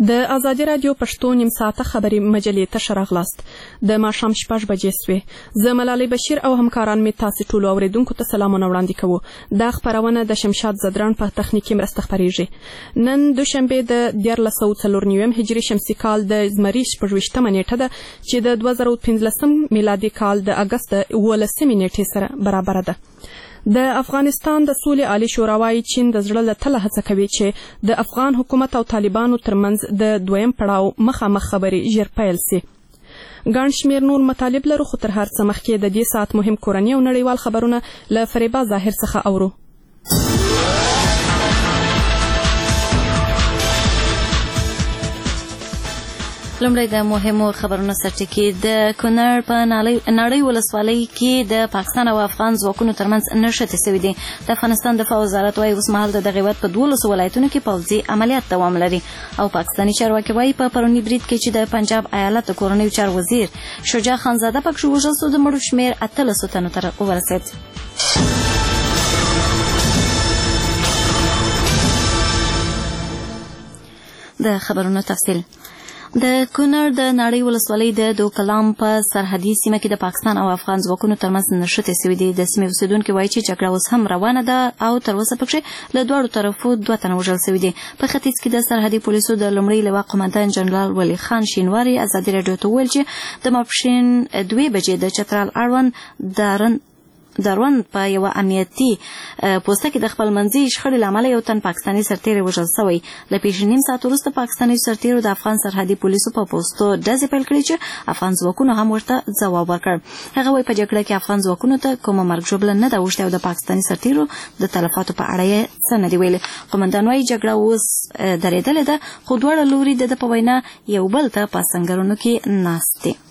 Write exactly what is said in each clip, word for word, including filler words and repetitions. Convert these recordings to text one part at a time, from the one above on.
د ازادي رادیو پښتو نیم ساعته خبري مجلې ته شراغلاست د ماښام شپږ بجې سوې. زه ملالۍ بشیر او همکاران مې تاسې ټولو اوریدونکو ته سلامونه وړاندې کوو. دا خپرونه د شمشاد زدران په تخنیکي مرسته خپریږي. نن دوشنبه د دیارلس سوه څلور نویم هجري شمسي کال د زمري شپږویشتمه نیټه ده چې د دوه زره پنځلسم میلادي کال د اګست اوولسمې نیټې سره برابره ده. د افغانستان د سولې عالی شورا وايي چین د زړه له تله هڅه کوي چې د افغان حکومت او طالبانو ترمنځ د دویم پړاو مخامخ خبرې ژر پیل سي. ګڼ شمېر نور مطالب لرو خو تر هر څه مخکې د دې ساعت مهم کورني او نړیوال خبرونه له فریبا ظاهر څخه اورو. لومړی د مهمو خبرونو سرټکی. د کونړ په ناړۍ ولسوالۍ کې د پاکستان او افغان ځواکونو ترمنځ نښتې سوي دي. د افغانستان دفاع وزارت وايي اوس مهال د دغه هېواد په دولسو ولایتونو کې پوځي عملیات دوام لري او پاکستاني چارواکي وايي په پروني برید کې چې د پنجاب ایالت د کورنیو چارو وزیر شجاع خانزاده پکښې وژل سو، د مړو شمېر اتلسو تنو ته ورسېد. د خبرونو تفصیل. د کونړ د ناړۍ ولسوالۍ د دوکلام په سرحدي سیمه کې د پاکستان او افغان ځواکونو ترمنځ نښتې سوي دي. د سیمې اوسېدونکي وایي چې جګړه اوس هم روانه ده او تر اوسه پکښې له دواړو طرفو دوه تنه وژل سوي دي. په ختیځ کې د سرحدي پولیسو د لومړي لواء قمندان جنرال ولی خان شینواري ازادي راډیو ته وویل چې د ماپښین دوې بجې د چترال اړوند دارن دروند په یوه امنیتي پوسته کې د خپل منځي شخړې له امله یو تن پاکستاني سرتیری وژل سوی. له پېښې نیم ساعت وروسته پاکستاني سرتیرو د افغان سرحدي پولیسو په پوستو ډزې پیل کړې چې افغان ځواکونو هم ورته ځواب ورکړ. هغه وایي په جګړه کې افغان ځواکونو ته کومه مرګ ژوبله نه ده اوښتې او د پاکستاني سرتیرو د تلفاتو په اړه یې څه نه دي ویلي. قمندان وایي جګړه اوس درېدلې ده خو دواړه لوري د ده په وینا یو بل ته په سنګرونو کې ناست دي.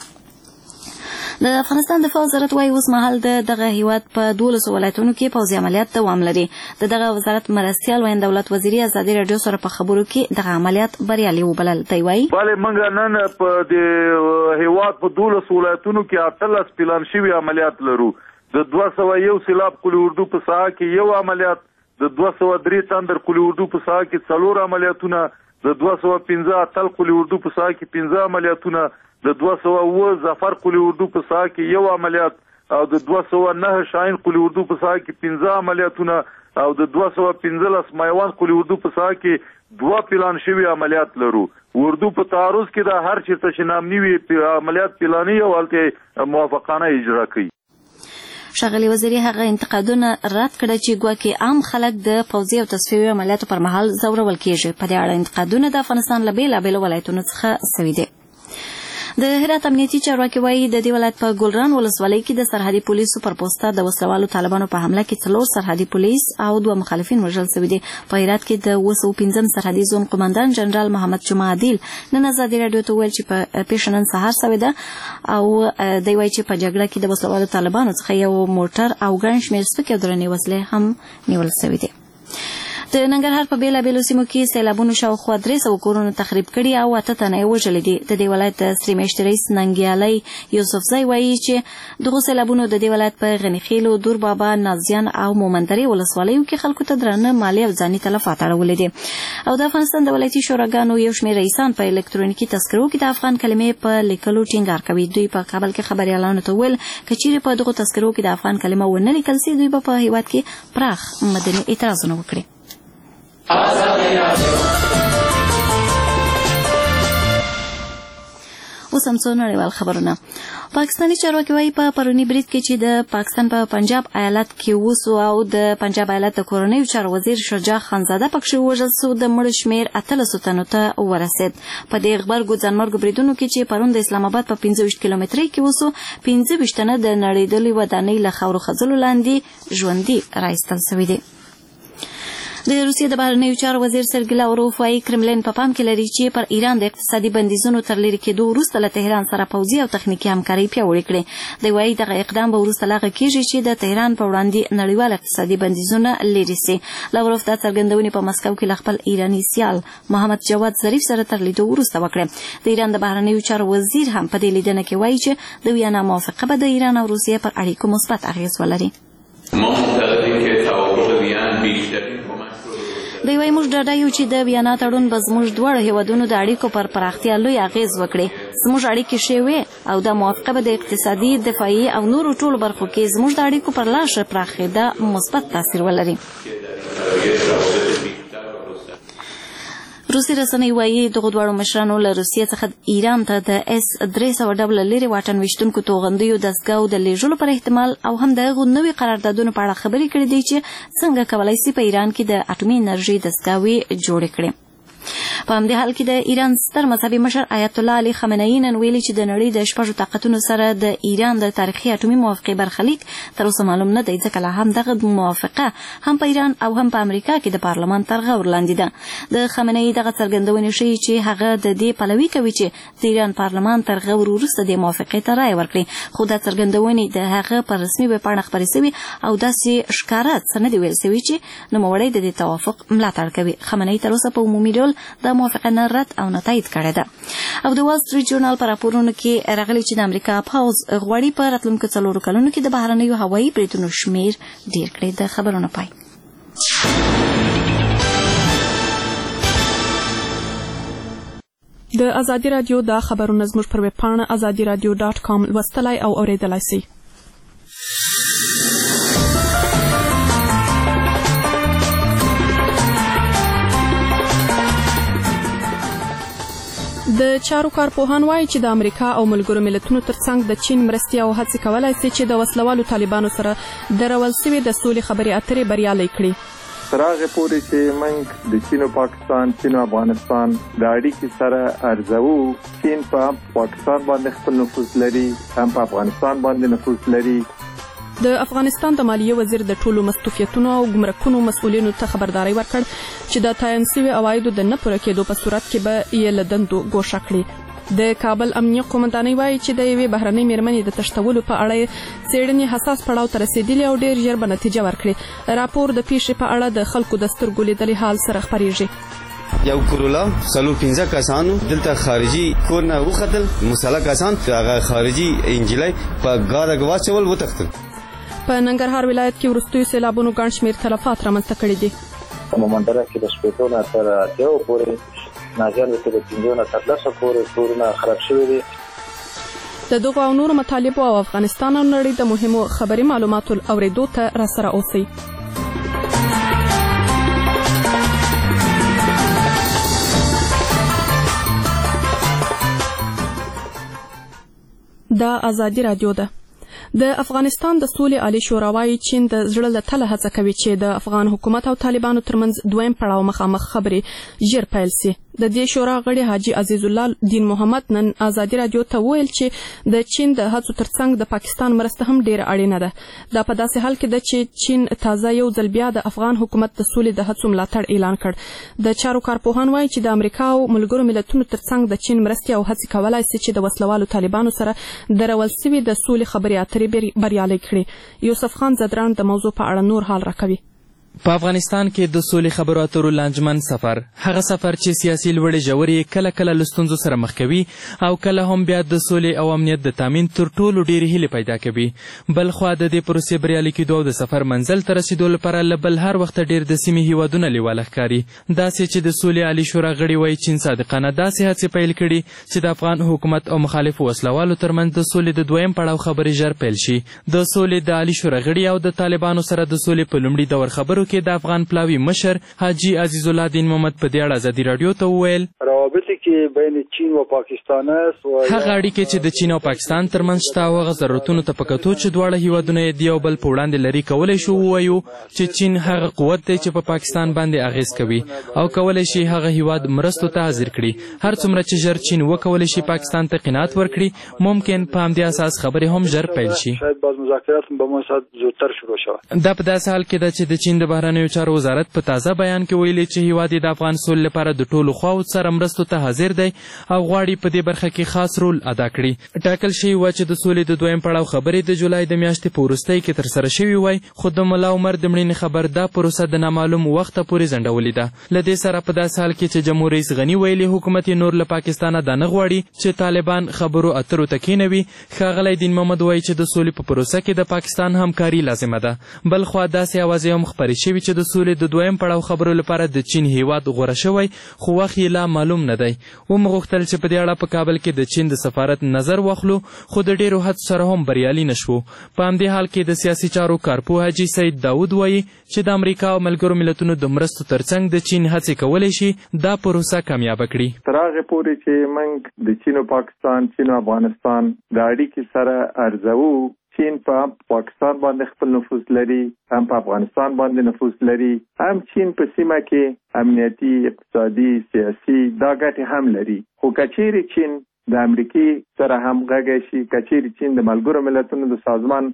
د افغانستان دفاع وزارت وايي اوس مهال د دغه هیواد په دولسو ولایتونو کې پوځي عملیات دوام لري. د دغه وزارت مرستیال وین دولت وزیري ازادي راډیو سره په خبرو کې دغه عملیات بریالي وبلل. دی وایي بله موږ نن په د هیواد په دولسو ولایتونو کې اتلس پلان شوي عملیات لرو. د دوه سوه یو سیلاب قلي اردو په ساحه کې یو عملیات، د دوه سوه درې تندر قلي اردو په ساحه کې څلور عملیاتونه، د دوه سوه پنځه اتل قلي اردو په ساحه کې پنځه عملیاتونه، د دوه سوه اووه ظفر قلي اردو په ساحه کې یو عملیات او د دوه سوه نهه شاهین قلي اردو په ساحه کې پنځه عملیاتونه او د دوه سوه پنځلس میوند قلي اردو په ساحه کې دوه پلان شوي عملیات لرو. اردو په تعرض کې د هر چېرته چې نامني وي عملیات پلاني او هلته موافقانه اجرا کوي. ښاغلي وزیري هغه انتقادونه رد کړه چې ګواکې عام خلک د پوځي او تصفیوي عملیاتو پر مهال ځورول کېږي. په دې اړه انتقادونه د افغانستان له بېلابېلو ولایتونو څخه سوي دي. د هرات امنیتي چارواکي وایي د دې ولایت په ګلران ولسوالۍ کې د سرحدي پولیسو پر پوسته د وسلوالو طالبانو په حمله کې څلور سرحدي پولیس او دوه مخالفین وژل سوي دي. په هرات کې د اوه سوه پنځم سرحدي زون قمندان جنرال محمد جمعه عادل نن ازادي راډیو ته ویل چې په پیښه نن سهار سوې ده او دی وایي چې په جګړه کې د وسلوالو طالبانو څخه یو موټر او ګڼ شمېر سپکې او درنې وسلې هم نیول سوي دي. د ننګرهار په بېلابېلو سیمو کې سیلابونو شاوخوا درې سوه کورونه تخریب کړي او اته تنه یې وژلي دي. د دې ولایت د سرې میاشتې رئیس ننګیالی یوسفزی وایي چې دغو سیلابونو د دې ولایت په غنیخیلو، دور بابا، نازیان او مومندرې ولسوالیو کې خلکو ته درانه مالي او ځاني تلفات اړولي دي. او د افغانستان د ولایتي شوراګانو یو شمېر رئیسان په الکترونیکي تذکرو کې د افغان کلمې په لیکلو ټینګار کوي. دوی په کابل کې خبریالانو ته وویل که چیرې په دغو تذکرو کې د افغان کلمه ونه لیکل سي دوی به په هېواد کې پراخ مدني اعتراضونه وکړي. اوس هم څو نړیوال خبرونه. پاکستاني چارواکي وایي په پروني برید کې چې د پاکستان په پنجاب ایالت کې وسو او د پنجاب ایالت د کورنیو چارو وزیر شجاع خانزاده پکښې وژل سو، د مړو شمېر اتلسو تنو ته ورسېد. په دې غبرګو ځانمرګو بریدونو کې چې پرون د اسلام آباد په پنځه ویشت کیلومترۍ کې وسو، پنځه ویشت تنه د نړېدلې ودانۍ له خاورو خځلو لاندې ژوندي رایستل سوي دي. د روسیې د بهرنیو چارو وزیر سرګي لاوروف وايي کرملین په پام کې لري چې پر ایران د اقتصادي بندیزونو تر لرې کېدو وروسته له تهران سره پوځي او تخنیکي همکاري پیاوړې کړي. دی وايي دغه اقدام به وروسته له هغه کېږي چې د تهران په وړاندې نړیوال اقتصادي بندیزونه لرې سي. لاوروف دا څرګندونې په مسکو کې له خپل ایراني سیال محمد جواد ظریف سره تر لیدو وروسته وکړې. د ایران د بهرنیو چارو وزیر هم په دې لیدنه کې وايي چې د ویانا موافقه به د ایران او روسیې پر اړیکو مثبت اغېز ولري. دوی وايي موږ ډاډه یو چې د ویانا تړون به زموږ دواړو هیوادونو د اړیکو پر پراختیا لوی اغیز وکړي. زموږ اړیکې ښې وې او دا موافقه به د اقتصادي، دفاعي او نورو ټولو برخو کې زموږ د اړیکو پر لا ښه پراخېدا مثبت تاثیر ولري. روسي رسنۍ وايي دغو دواړو مشرانو له روسیې څخه ایران ته د اس درې سوه ډوله لرې واټن ویشتونکو توغندیو دستګاو د لیږلو پر احتمال او هم د هغو نوي قراردادونو په اړه خبرې کړې دي چې څنګه کولی سي په ایران کې د اټومي انرژۍ دستګاوې جوړې کړي. په همدې حال کې د ایران ستر مذهبي مشر آیت الله علي خامنه‌ای نن ویلي چې د نړۍ د شپږو طاقتونو سره د ایران د تاریخي اټومي موافقې برخلیک تر اوسه معلوم نه دی، ځکه لا هم دغه موافقه هم په ایران او هم په امریکا کې د پارلمان تر غور لاندې ده. د خامنه‌ای دغه څرګندونې ښیي چې هغه د دې پلوي کوي چې د ایران پارلمان تر غور وروسته د موافقې ته رایه ورکړي، خو دا څرګندونې د هغه په رسمي ویبپاڼه خپرې سوي او داسې ښکاره څه نه دي ویل سوي چې نوموړی د دې توافق ملاتړ کوي. خامنه‌ای تر اوسه په عمومي ډول د موافقه نه رد او نه تایید کړې ده. او د وال سټریټ جورنال په راپورونو کې راغلي چې د امریکا پوځ غواړي په راتلونکو څلورو کلونو کې د بهرنیو هوایي بریدونو شمیر ډیر کړي. د خبرونو پای. د ازادي رادیو دا خبرونه زموږ پر ویب پاڼه ازادي رادیو ډاټ کام لوستلای او اوریدلای شئ. د چارو کارپوهان وایي چې د امریکا او ملګرو ملتونو ترڅنګ د چین مرستې او هڅې کولای شي چې د وسلوالو طالبانو سره د رول سوي د سولې خبرې اترې بریالۍ کړي. تر هغې پورې چې موږ د چین او پاکستان، چین او افغانستان د اړیکې سره ارزوو، چین په پاکستان باندې خپل نفوذ لري، هم په افغانستان باندې نفوذ لري. د افغانستان د مالیې وزیر د ټولو مستوفیتونو او ګمرکونو مسؤلینو ته خبرداری ورکړ چې د تعین شوي عوایدو د نه پوره کېدو په صورت کې به یې له دندو ګوښه کړي. د کابل امنیه قومندانۍ وایي چې د یوې بهرنۍ میرمنې د تښتولو په اړه څېړنې حساس پړاو ته رسېدلي او ډېر ژر به نتیجه ورکړي. راپور د پیښې په اړه د خلکو د سترګو لیدلي حال سره خپرېږي. یو کرولا څلور پنځه کسانو دلته خارجي کور نه وختل، مسلح کسان هغه خارجي انجلۍ په ګاډه واچول وتښتل. په ننګرهار ولایت کې وروستیو سیلابونو ګڼ شمېر تلفات رامنځته کړي دي. په مومندره کې د شپېتو نه تر اتیاو پورې، ناجیانو کې د پنځو نه تر لسو پورې کورونه خراب شوي دي. د دغو او نورو مطالبو او افغانستان او نړۍ د مهمو خبري معلوماتو اورېدو ته راسره اوسئ. دا ازادي رادیو ده. د افغانستان د سولې عالی شورا وايي چین د زړه له تله هڅه کوي چې د افغان حکومت او طالبانو ترمنځ دویم پړاو مخامخ خبرې ژر پیل سي. د دې شورا غړي حاجي عزیز الله دین محمد نن ازادي رادیو ته ویل چې د چین د هڅو ترڅنګ د پاکستان مرسته هم ډیره اړینه ده. دا په داسې حال کې ده چې چین تازه یو ځل بیا د افغان حکومت د سولې د هڅو ملاتړ اعلان کړ. د چارو کارپوهان وایي چې د امریکا او ملګرو ملتونو ترڅنګ د چین مرستې او هڅې کولای شي چې د وسلوالو طالبانو سره د رول سوي د سولې خبرې اترې بریالۍ کړي. یوسف خان زدران د موضوع په اړه نور حال راکوي. په افغانستان کې د سولې خبرو اترو لانجمن سفر، هغه سفر چې سیاسي لوړې ژورې کله کله له ستونزو سره مخ کوي او کله هم بیا د سولې او امنیت د تامین تر ټولو ډېرې هیلې پیدا کوي. بل خوا د دې پروسې بریالي کېدو او د سفر منزل ته رسېدو لپاره له بل هر وخته ډېر د سیمې هیوادونه لیواله ښکاري. داسې چې د سولې عالي شورا غړي وایي چین صادقانه داسې هڅې پیل کړي چې د افغان حکومت او مخالفو وسلوالو ترمنځ د سولې د دویم پړاو خبرې ژر پیل شي. د سولې د عالي شورا غړي او د طالبانو سره د سولې په لومړي دور خبرو کې د افغان پلاوي مشر حاجي عزیز الله دین محمد په دې اړه ازادي رادیو ته وویل روابطې کې بین چین و پاکستان است و هغه اړیکې چې د چین او پاکستان ترمنځ شته او هغه ضرورتونو ته په کتو چې دواړه هیوادونه یې د یو بل په وړاندې لري کولی شو ووایو چې چین هغه قوت دی چې په پاکستان باندې اغیز کوي او کولی شي هغه هیواد مرستو ته حاضر کړي. هر څومره چې ژر چین وکولی شي پاکستان ته قناعت ورکړي ممکن په همدې اساس خبرې هم ژر پیل شي. شاید باز مذاکرات به مو سات زودتر شروع شوه. دا په داسې حال کې ده چې د چین د بهرنیو چارو وزارت په تازه بیان کې ویلي چې هیواد د افغان سولې لپاره د ټولو خواو سره مرسته مرستو ته حاضر دی او غواړي په دې برخه کې خاص رول ادا کړي. ټاکل شوي وه چې د سولې د دویم پړاو خبرې د جولای د میاشتې په وروستۍ کې ترسره شوي وای، خو د ملا عمر د مړینې خبر دا پروسه د نامعلوم وخته پورې ځنډولې ده. له دې سره په داسې حال کې چې جمهور رئیس غني ویلي حکومت یې نور له پاکستانه دا نه غواړي چې طالبان خبرو اترو ته کښېنوي. ښاغلی دین محمد وایي چې د سولې په پروسه کې د پاکستان همکاري لازمه ده. بل خوا داسې اوازې هم خپرې شوي چې د سولې د دویم پړاو خبرو لپاره د چین هیواد غوره شوی، خو وخت یې لا معلوم نه دی. ومو غوښتل چې په دې اړه په کابل کې د چین د سفارت نظر واخلو، خو د ډېرو هڅو سره هم بریالي نه شوو. په همدې حال کې د سیاسي چارو کارپوه حاجي سید داود وایي چې د امریکا او ملګرو ملتونو د مرستو ترڅنګ د چین هڅې کولی شي دا پروسه کامیابه کړي. تر هغې پورې چې موږ د چین او پاکستان، چین او افغانستان د اړیکې سره ارزوو، چین په پاکستان باندې خپل نفوذ لري، هم په افغانستان باندې نفوذ لري، هم چین په سیمه کې امنیتي، اقتصادي، سیاسي دا ګټې هم لري. خو که چیرې چین د امریکې سره همغږی شي، که چیرې چین د ملګرو ملتونو د سازمان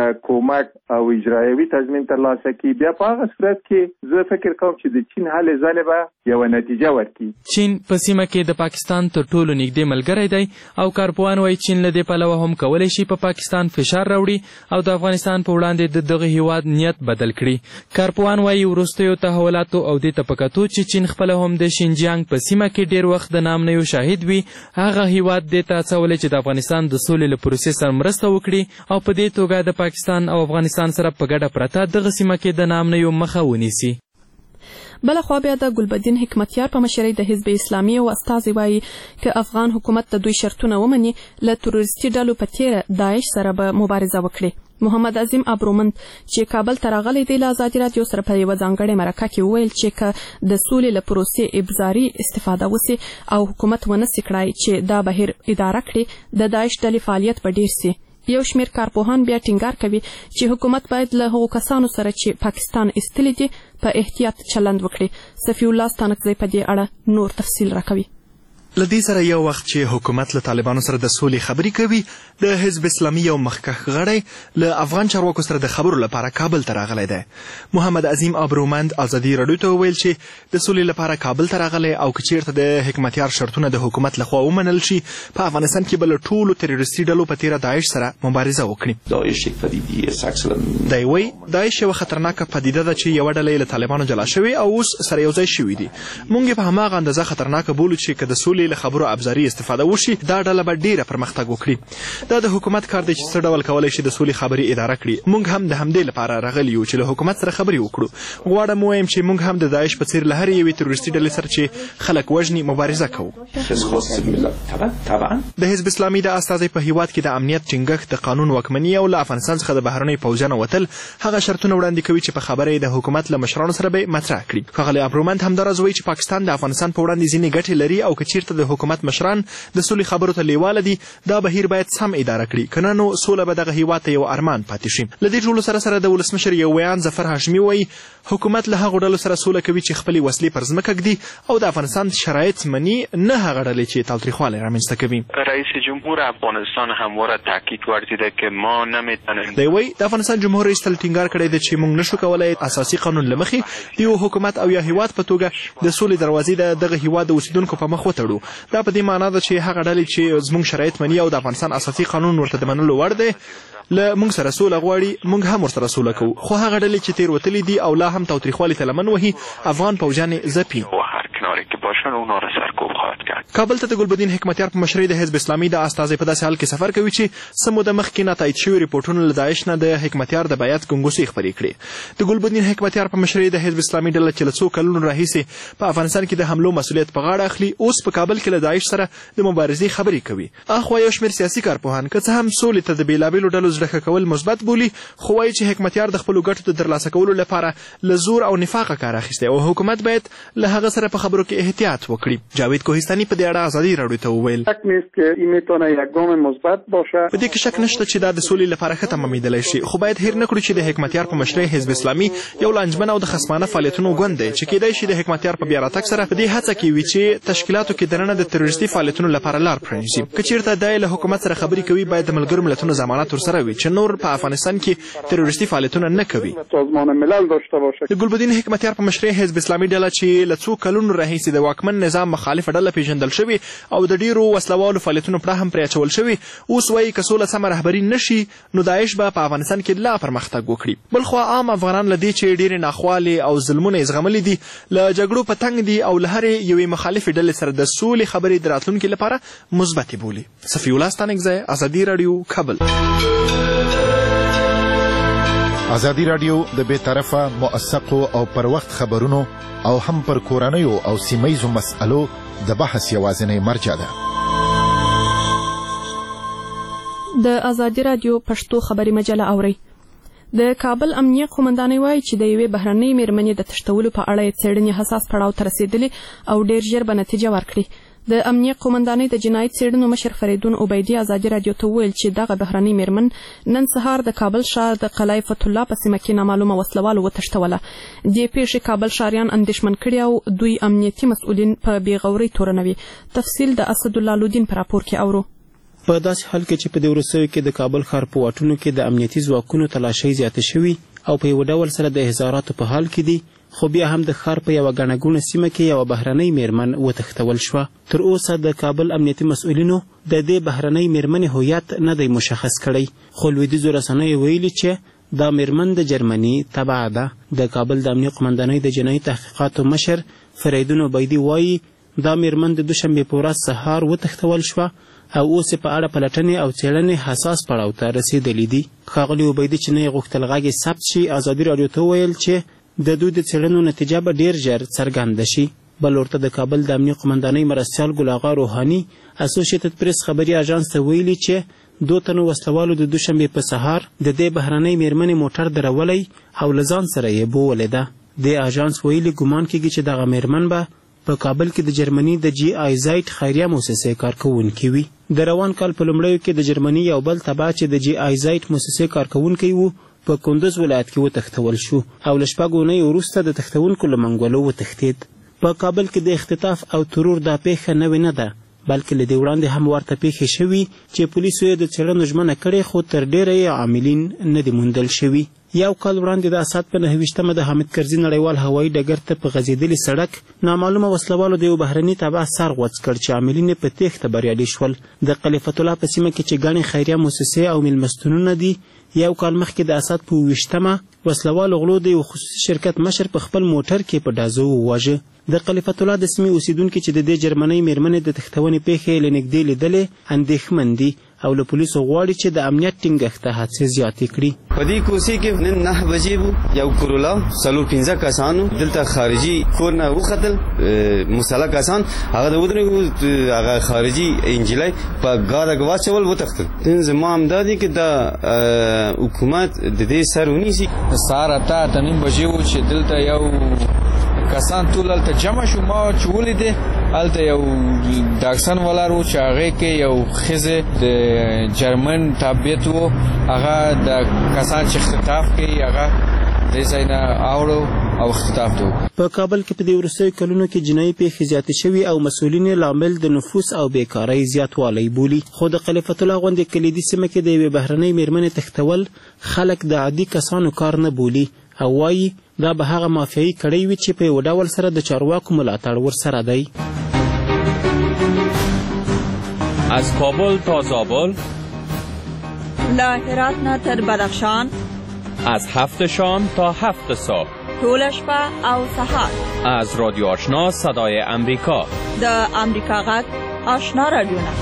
کومک او اجرایوي تضمین ترلاسه کړي، بیا په هغه صورت کې زه فکر کوم چې د چین هلې ځلې به یوه نتیجه ورکړي. چین په سیمه کې د پاکستان تر ټولو نږدې ملګری دی او کارپوهان وایي چین له دې پلوه هم کولی شي په پا پاکستان فشار راوړي او د افغانستان په وړاندې د دغه هیواد نیت بدل کړي. کارپوهان وایي وروستیو تحولاتو او دې ته په کتو چې چین خپله هم د شینجیانګ په سیمه کې ډېر وخت د نامنیو شاهد وي، هغه هیواد دې ته هڅولی چې د افغانستان د سولې له پروسې سره مرسته وکړي او په دې توګه د پاکستان او افغانستان سره په ګډه پرته دغه سیمه کې د نامنیو مخه ونیسي. بلخوا بیا د ګلبدین حکمتیار په مشرۍ د حزب اسلامي او استازي وایي که افغان حکومت د دوی شرطونه ومني له تروریستي ډلو په تیره داعش سره به مبارزه وکړي. محمد عظیم ابرومند چې کابل ته راغلی دی له ازادي راډیو سره په یوه ځانګړې مرکه کې وویل چې که د سولې له پروسې ابزاري استفاده وسي او حکومت ونسي کړای چې دا بهیر اداره کړي، د داعش ډلې فعالیت به ډیر سي. یو شمیر کارپوهان بیا ټینګار کوي چې حکومت باید له هغو کسانو سره چې پاکستان ایستلي دي په احتیاط چلند وکړي. صفي الله ستانکزی په دې اړه نور تفصیل راکوي. له دې سره یو وخت چې حکومت له طالبانو سره د سولې خبرې کوي، د حزب اسلامي یو مخکښ غړی له افغان چارواکو سره د خبرو لپاره کابل ته راغلی دی. محمد عظیم ابرومند ازادي راډیو ته وویل چې د سولې لپاره کابل ته راغلی او که چیرته د حکمتیار شرطونه د حکومت لخوا ومنل شي، په افغانستان کې به له ټولو تروریستي ډلو په تیره داعش سره مبارزه وکړي. دی وایي داعش یوه خطرناکه پدیده ده چې یوه ډله یې له طالبانو جلا شوې او اوس سره یو ځای شوي دي. موږ یې په هماغه اندازه خطرناکه بولو چې که د سولې له خبرو ابزاري استفاده وشي، دا ډله به ډیره پرمختګ وکړي. دا د حکومت کار دی چې څه ډول کولی شي د سولې خبرې اداره کړي. موږ هم د همدې لپاره راغلي یو چې له حکومت سره خبرې وکړو. غواړم ووایم چې موږ هم د داعش په څیر له هرې یوې تروریستي ډلې سره چې خلک وژني مبارزه کوو. د حزب اسلامي د استازی په هیواد کې د امنیت ټینګښت، د قانون واکمني او له افغانستان څخه د بهرنیو پوځیانو وتل هغه شرطونه وړاندې کوي چې په خبره یې د حکومت له مشرانو سره به مطرح کړي. ښاغلی ابرومند همداراز وایي چې پاکستان د افغانستان په وړاندې ځینې ګټې لري او که چیرته د حکومت مشران د سولې خبرو ته لیواله دي، دا بهیر باید سم اداره کړي، که نه نو سوله به دغه هیواد ته یو ارمان پاتې شي. له دې ټولو سره سره د ولسمشر یو ویان ظفر هاشمي وایي حکومت له هغو ډلو سره سوله کوي چې خپلې وسلې پر ځمکه ږدي او د افغانستان شرایط مني، نه هغه ډلې چې تاوتریخوالی رامنځته کوي. رئیس جمهور افغانستان همواره تاکید ورزیده که ما نمیتونیم. دی وایي د افغانستان جمهور رئیس تل ټینګار کړی دی چې موږ نشو کولی اساسي قانون له مخې د یو حکومت او یا هیواد په توګه د سولې دروازې د دغه هیواد د اوسیدونکو په مخ وتړو. دا په دې معنا ده چې هغه ډلې چې زموږ شرایط مني او د افغانستان اساسي قانون ورته د منلو وړ دی له موږ سره سوله غواړي، موږ هم ورسره سوله کوو. خو هغه ډلې چې تېروتلي دي او لا هم تاوتریخوالي ته لمن وهي، افغان پوځیان یې ځپي. کابل ته د ګلبدین حکمتیار په مشرۍ د حزب اسلامي د استازی په داسې حال کې سفر کوي چې څه موده مخکې ناتایید شوي ریپورټونه له داعش نه د حکمتیار د بیعت ګنګوسې خپرې کړې. د ګلبدین حکمتیار په مشرۍ د حزب اسلامي ډله چې له څو کلونو راهیسې په افغانستان کې د حملو مسؤلیت په غاړه اخلي، اوس په کابل کې له داعش سره د مبارزې خبرې کوي. اخوا یو شمېر سیاسي کارپوهان که څه هم سولې ته د بېلابېلو ډلو زړه ښه کول مثبت بولي، خو وایي چې حکمتیار د خپلو ګټو د ترلاسه کولو لپاره له زور او نفاقه کار اخیستی او حکومت باید له هغه سره په خبرو کې احتیاط وکړي. جاوید کوهستاني په دې اړه ازادي راډیو ته وویل شک نیست که این میتونه یک گام مثبت باشه. په دې کې شک نشته چې دا د سولې لپاره ښه تمامېدلی شي، خو باید هېر نه کړو چې د حکمتیار په مشرۍ حزب اسلامي یو لانجمن او د خصمانه فعالیتونو ګوند دی چې کیدای شي د حکمتیار په بیا راتګ سره په دې هڅه کې وي چې تشکیلاتو کې دننه د تروریستي فعالیتونو لپاره لار پرانیزي. که چیرته دی له حکومت سره خبرې کوي، باید د ملګرو ملتونو ضمانت ورسره وي چې نور په افغانستان کې تروریستي فعالیتونه نه کوي. سازمان ملل داشته باشه. د ګلبدین حکمتیار په مشرۍ حزب اسلامي ډله چې له څو کلونو راهیسې د واکمن نظام مخالفه ډله پیژندل شوې او د ډیرو وسلوالو فعالیتونو پړه هم پرې اچول شوي. اوس وایي که سوله سمه رهبري نشي نو داعش به په افغانستان کې لا پرمختګ وکړي. بلخوا عام افغانان له دې چې ډېرې ناخوالې او ظلمونه یې زغملي دي له جګړو په تنګ دي او له هرې یوې مخالفې ډلې سره د سولې خبرې د راتلونکي لپاره مثبتې بولي. صفي الله ستانکزی، ازادي راډیو، کابل. ازادي راډیو د بې طرفه، موثقو او پر وخت خبرونو او هم پر کورنیو او سیمهیزو مسألو د بحث یوازینۍ مرجع ده. د ازادي راډیو پښتو خبري مجله اورئ. د کابل امنیه قومندانۍ وایي چې د یوې بهرنۍ مېرمنې د تښتولو په اړه یې څېړنې حساس پړاو ته رسېدلې او ډېر ژر به نتیجه ورکړي. د امنیه قومندانۍ د جنایي څېړنو مشر فریدون عبیدي ازادي راډیو ته وویل چې دغه بهرنۍ مېرمن نن سهار د کابل ښار د قلعه فتح الله په سیمه کې نامعلومه وسلوالو وتښتوله. دې پیښې کابل ښاریان اندېښمن کړي او دوی امنیتي مسؤلین په بېغورۍ تورنوي. تفصیل د اسدالله لودین په راپور کې اورو. په داسې حال کې چې په دې وروستیو کې د کابل ښار په واټونو کې د امنیتي ځواکونو تلاشۍ زیاتې شوي او په یوه ډول سره د احضاراتو په حال کې دي، خو بیا هم د ښار په یوه ګڼه ګوڼه سیمه کې یوه بهرنۍ مېرمن وتښتول شوه. تر اوسه د کابل امنیتي مسؤلینو د دې بهرنۍ مېرمنې هویت نه دی مشخص کړی، خو لویدیځو رسنیو ویلي چې دا مېرمن د جرمني تبعه ده. د کابل د امنیه قومندانۍ د جنایي تحقیقاتو مشر فریدون عبیدي وایي دا مېرمن د دوشنبې په ورځ سهار وتښتول شوه او اوس په اړه پلټنې او څېړنې حساس پړاو ته رسېدلي دي. ښاغلي عبیدي چې نه یې غوښتل غږ یې ثبت شي، ازادي راډیو ته وویل چې د دوی د څېړنو نتیجه به ډېر ژر څرګنده شي. بل ورته د کابل د امنیه قومندانۍ مرستیال ګل اغا روحاني اسوسییټډ پریس خبري اژانس ته ویلي چې دو تنو وسلوالو د دوشنبې په سهار د دې بهرنۍ مېرمنې موټر درولی او له ځان سره یې بوولی ده. دې اژانس ویلي ګمان کېږي چې دغه مېرمن به په کابل کې د جرمني د جی آی زایټ خیریه موسسې کارکوونکې وي. د روان کال په لومړیو کې د جرمني یو بل تبع چې د جی آی زایټ موسسې کارکوونکی و په کندوز ولایت کې وتښتول شو او له شپږو اونیو وروسته د تښتونکو له منګولو وتښتېد. په کابل کې د اختطاف او ترور دا پیښه نوې نه ده، بلکې له دې وړاندې هم ورته پیښې شوي چې پولیسو یې د څېړنو ژمنه کړې، خو تر ډېره یې عاملین نه دي موندل شوي. یو کال وړاندې د اسد په نهه ویشتمه د حامد کرزي نړیوال هوایي ډګر ته په غځېدلي سړک نامعلومه وسلوالو د یو بهرني تبع سر غوڅ کړ چې عاملین یې په تېښته بریالي شول. د قلعه فتح الله په سیمه کې چې ګڼې خیریه موسسې او میلمستونونه دي، یو کال مخکې د اسد په اووه ویشتمه وسلوالو غلو د یو خصوصي شرکت مشر په خپل موټر کې په ډازو وواژه. د قلعه فتح الله د سیمې اوسیدونکي چې د دې جرمنۍ مېرمنې د تښتونې پیښې له نږدې لیدلې اندېښمن دي او له پولیسو غواړي چې د امنیت ټینګښت ته هڅې زیاتې کړي. په دې کوڅې کې نن نهه بجې وو، یو کرولا څلور پنځه کسانو دلته خارجي کور نه وختل، مسلح کسان هغه د ودرېږو هغه خارجي انجلۍ په ګاډه واچول وتښتل. زما همدا دی چې دا حکومت د دې سر ونیسي. سهار اته اته نیم بجې وو چې دلته یو کسان ټول هلته جمع شو. ما چې ولیدې هلته یو ډاکسن ولاړ و چې هغې کې یو ښځې د جرمن تابعیت و، هغه د کسان چې اختطاف کوي هغه دې ځای نه اوړو او اختطاف ته وکړو. په کابل کې په دې وروستیو کلونو کې جنایي پیښې زیاتې شوي او مسؤلین یې لامل د نفوس او بیکارۍ زیاتوالی بولي. خو د قلعه فتح الله غوندې کلیدي سیمه کې د یوې بهرنۍ مېرمنې تښتول خلک د عادي کسانو کار نه بولي او وایي دا به هغه مافیایي کړۍ وي چې په یو ډول سره د چارواکو ملاتړ ورسره دی. از کابل تا زابل، له هرات نه تر بدخشان، از هفت شام تا هفت صبح، ټوله شپه او سهار، از رادیو آشنا صدای امریکا، د امریکا غږ آشنا رادیوونه.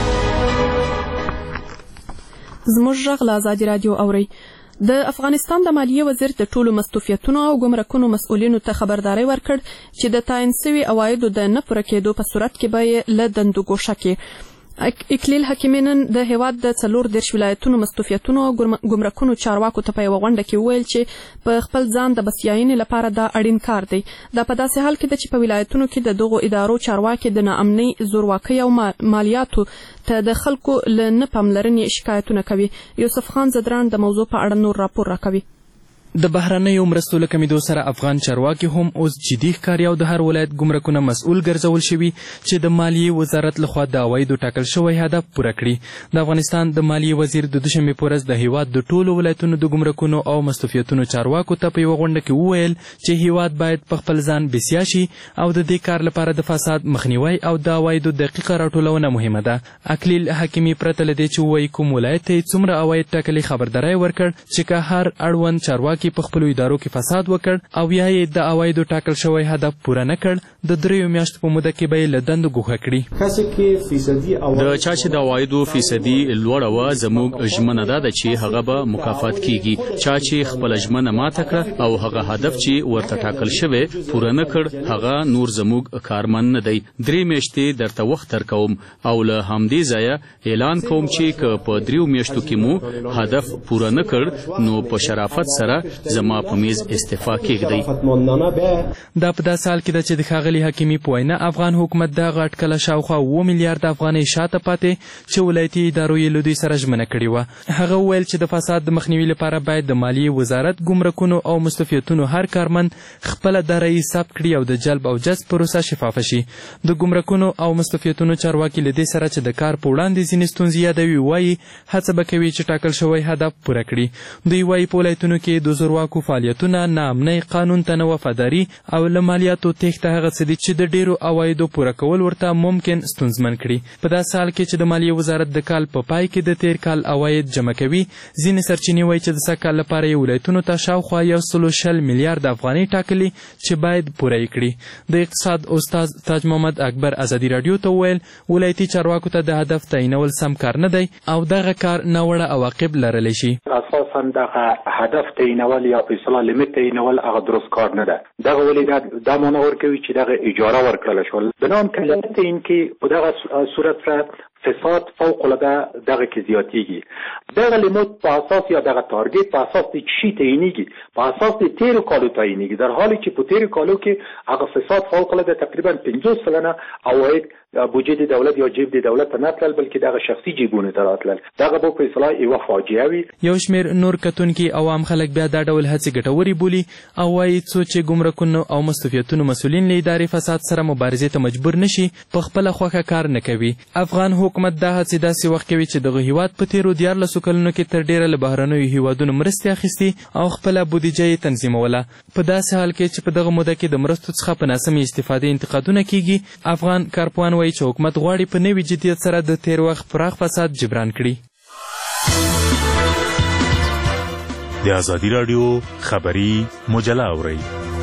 زموږ غږ له ازادي راډیو اورئ. د افغانستان د مالیې وزیر د ټولو مستوفیتونو او ګمرکونو مسؤلینو ته خبرداری ورکړ چې د تعین سوي عوایدو د نه پوره کېدو په صورت کې به یې له دندو ګوښه کړي. اکلیل حکیمي نن د هیواد د څلور دېرش ولایتونو مستوفیتونو او ګمرکونو چارواکو ته په یوه غونډه کې وویل چې په خپل ځان د بسیاینې لپاره دا اړین کار دی. دا په داسې حال کې ده چې په ولایتونو کې د دغو ادارو چارواکي د ناامنۍ، زورواکۍ او مالیاتو ته د خلکو له نه پاملرنې شکایتونه کوي. یوسف خان زدران د موضوع په اړه نور راپور راکوي. د بهرنیو مرستو له کمیدو سره افغان چارواکي هم اوس جدي ښکاري او د هر ولایت ګمرکونه مسؤل ګرځول شوي چې د مالیې وزارت لخوا د عوایدو ټاکل شوی هدف پوره کړي. د افغانستان د مالیې وزیر د دوشنبې په ورځ د هیواد د ټولو ولایتونو د ګمرکونو او مستوفیتونو چارواکو ته په یوه غونډه کې وویل چې هیواد باید په خپل ځان بسیا شي او د دې کار لپاره د فساد مخنیوی او د عوایدو دقیقه راټولونه مهمه ده. اکلیل حکیمي پرته له دې چې ووایي کوم ولایت ته یې څومره عواید ټاکلي خبرداری ورکړ چې که هر اړوند چارواکي په خپلو ادارو کې فساد وکړ او یا یې د عوایدو ټاکل شوی هدف پوره نه کړ د دریو میاشتو په موده کې به یې له دندو ګوښه کړي. د چا چې د عوایدو فیصدي لوړه وه زموږ ژمنه دا ده چې هغه به مکافات کیږي. چا چې خپله ژمنه ماته کړه او هغه هدف چې ورته ټاکل شوی پوره نه کړ هغه نور زموږ کارمن نه دی. درې میاشتې درته وخت درکوم او له همدې ځایه اعلان کوم چې که په دریو میاشتو کې مو هدف پوره نه کړ نو په شرافت سره زما په میز استعفا کېږدئ. دا په داسې حال کې ده چې د ښاغلي حکیمي په وینا افغان حکومت دغه اټکله شاوخوا اووه میلیارده افغانۍ شاته پاتې چې ولایتي ادارو یې له دوی سره ژمنه کړې وه. هغه وویل چې د فساد د مخنیوي لپاره باید د مالیې وزارت ګمرکونو او مستوفیتونو هر کارمند خپله دارایي ثبت کړي او د جلب او جذب پروسه شفافه شي. د ګمرکونو او مستوفیتونو چارواکي له دې سره چې د کار په وړاندې ځینې ستونزې یادوي وایي هڅه به کوي چې ټاکل شوی هدف پوره کړي. دوی وایي په ولایتونو کې د زورواکو فعالیتونه، ناامنۍ، قانون ته نه وفاداري او له مالیاتو تېښته هغه څه دي چې د ډېرو عوایدو پوره کول ورته ممکن ستونزمن کړي. په داسې حال کې چې د مالیې وزارت د کال په پای کې د تېر کال عواید جمع کوي ځینې سرچینې وایي چې د سږ کال لپاره یې ولایتونو ته شاوخوا یو سلو شل میلیارده افغانۍ ټاکلي چې باید پوره یې کړي. د اقتصاد استاد تاج محمد اکبر ازادي راډیو ته وویل ولایتي چارواکو ته د هدف تعینول سم کار نه دی او دغه کار ناوړه عواقب لرلی شي. اساسا دغه هدف تعینول یا په اصطلاح لیمیت تعینول هغه درست کار نه ده. دغه ولې دا معنی ورکوي چې دغه اجاره ورکړل شول بنان کلیت این که په دغه صورت سره فساد فوق العاده دغه کې زیاتیږي. دغه لیمیت په اساس یا دغه تارگت په اساس د چی تعینیږي په اساس د تیرو کالو تعینیږي در حالی چې په تیرو کالو کې هغه فساد فوق العاده تقریبا پنځوس سلنه عواید بودجه د دولت یا جیب د دولت نه تلل بلکې دغه شخصي جیبونو ته راتلل. دغه به په اصطلاح یوه فاجعه وي. یو شمېر نور کتونکي عوام خلک بیا دا ډول هڅې ګټورې بولي او وایي څو چې ګمرکونو او مستوفیتونو مسؤلین له ادارې فساد سره مبارزې ته مجبور نشي په خپله خوښه کار نه کوي. افغان حکومت دا هڅې داسې وخت کوي چې دغه هیواد په تېرو دیارلسو کلونو کې تر ډېره له بهرنیو هیوادونو مرستې اخیستې او خپله بودیجه یې تنظیموله. په داسې حال کې چې په دغه موده کې د مرستو څخه په ناسمې استفادې انتقادونه کیږي افغان کارپوهان وایي چې حکومت غواړي په نوي جدیت سره د تیر وخت پراخ فساد جبران کړي. د ازادي راډیو خبري مجله اورئ.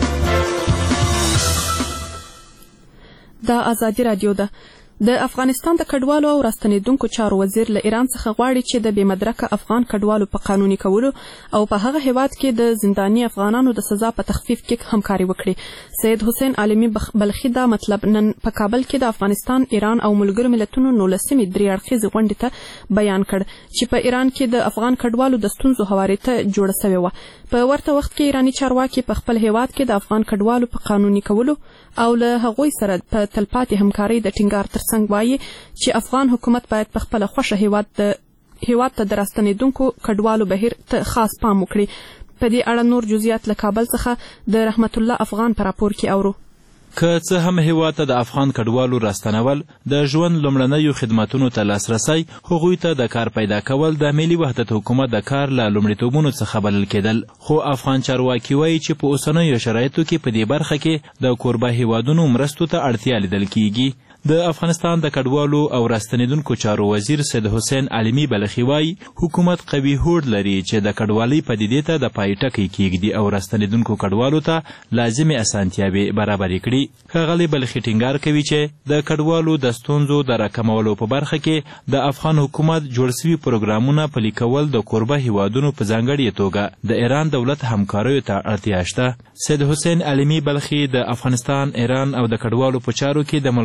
دا ازادي راډیو ده. د افغانستان د کډوالو او راستنېدونکو چارو وزیر له ایران څخه غواړي چې د بې مدرکه افغان کډوالو په قانوني کولو او په هغه هیواد کې د زنداني افغانانو د سزا په تخفیف کې همکاري وکړي. سید حسین عالمي بلخي دا مطلب نن په کابل کې د افغانستان، ایران او ملګرو ملتونو نولسمې درې اړخیزې غونډې ته بیان کړ چې په ایران کې د افغان کډوالو د ستونزو هواري ته جوړه سوې وه. په ورته وخت کې ایراني چارواکي په خپل هیواد کې د افغان کډوالو په قانوني کولو او له هغوی سره په تلپاتې همکارۍ د ټینګار تر څنګ وایي چې افغان حکومت باید په خپله خوښه هیواد د هیواد ته د راستنېدونکو کډوالو بهیر ته خاص پام وکړي. په دې اړه نور جزئیات له کابل څخه د رحمت الله افغان په راپور کې اورو. که څه هم هیواد ته د افغان کډوالو راستنول د ژوند لومړنیو خدماتونو ته لاسرسی، هغوی ته د کار پیدا کول د ملي وحدت حکومت د کار له لومړیتوبونو څخه بلل کېدل، خو افغان چارواکي وایي چې په اوسنیو شرایطو کې په دې برخه کې د کوربه هیوادونو مرستو ته اړتیا لیدل کیږي. د افغانستان د کډوالو او راستنېدونکو چارو وزیر سید حسین عالمي بلخي وایي حکومت قوي هوډ لري چې د کډوالۍ پدیدې ته د پای ټکی کیږدي او راستنېدونکو کډوالو ته لازمې اسانتیاوې برابرې کړي. ښاغلي بلخي ټینګار کوي چې د کډوالو د ستونزو د راکمولو په برخه کې د افغان حکومت جوړ سوي پروګرامونه پلي کول د کوربه هیوادونو په ځانګړې توګه د ایران دولت همکاریو ته اړتیا شته. سید حسین عالمي بلخي د افغانستان، ایران او د کډوالو په چارو کې د ملګرو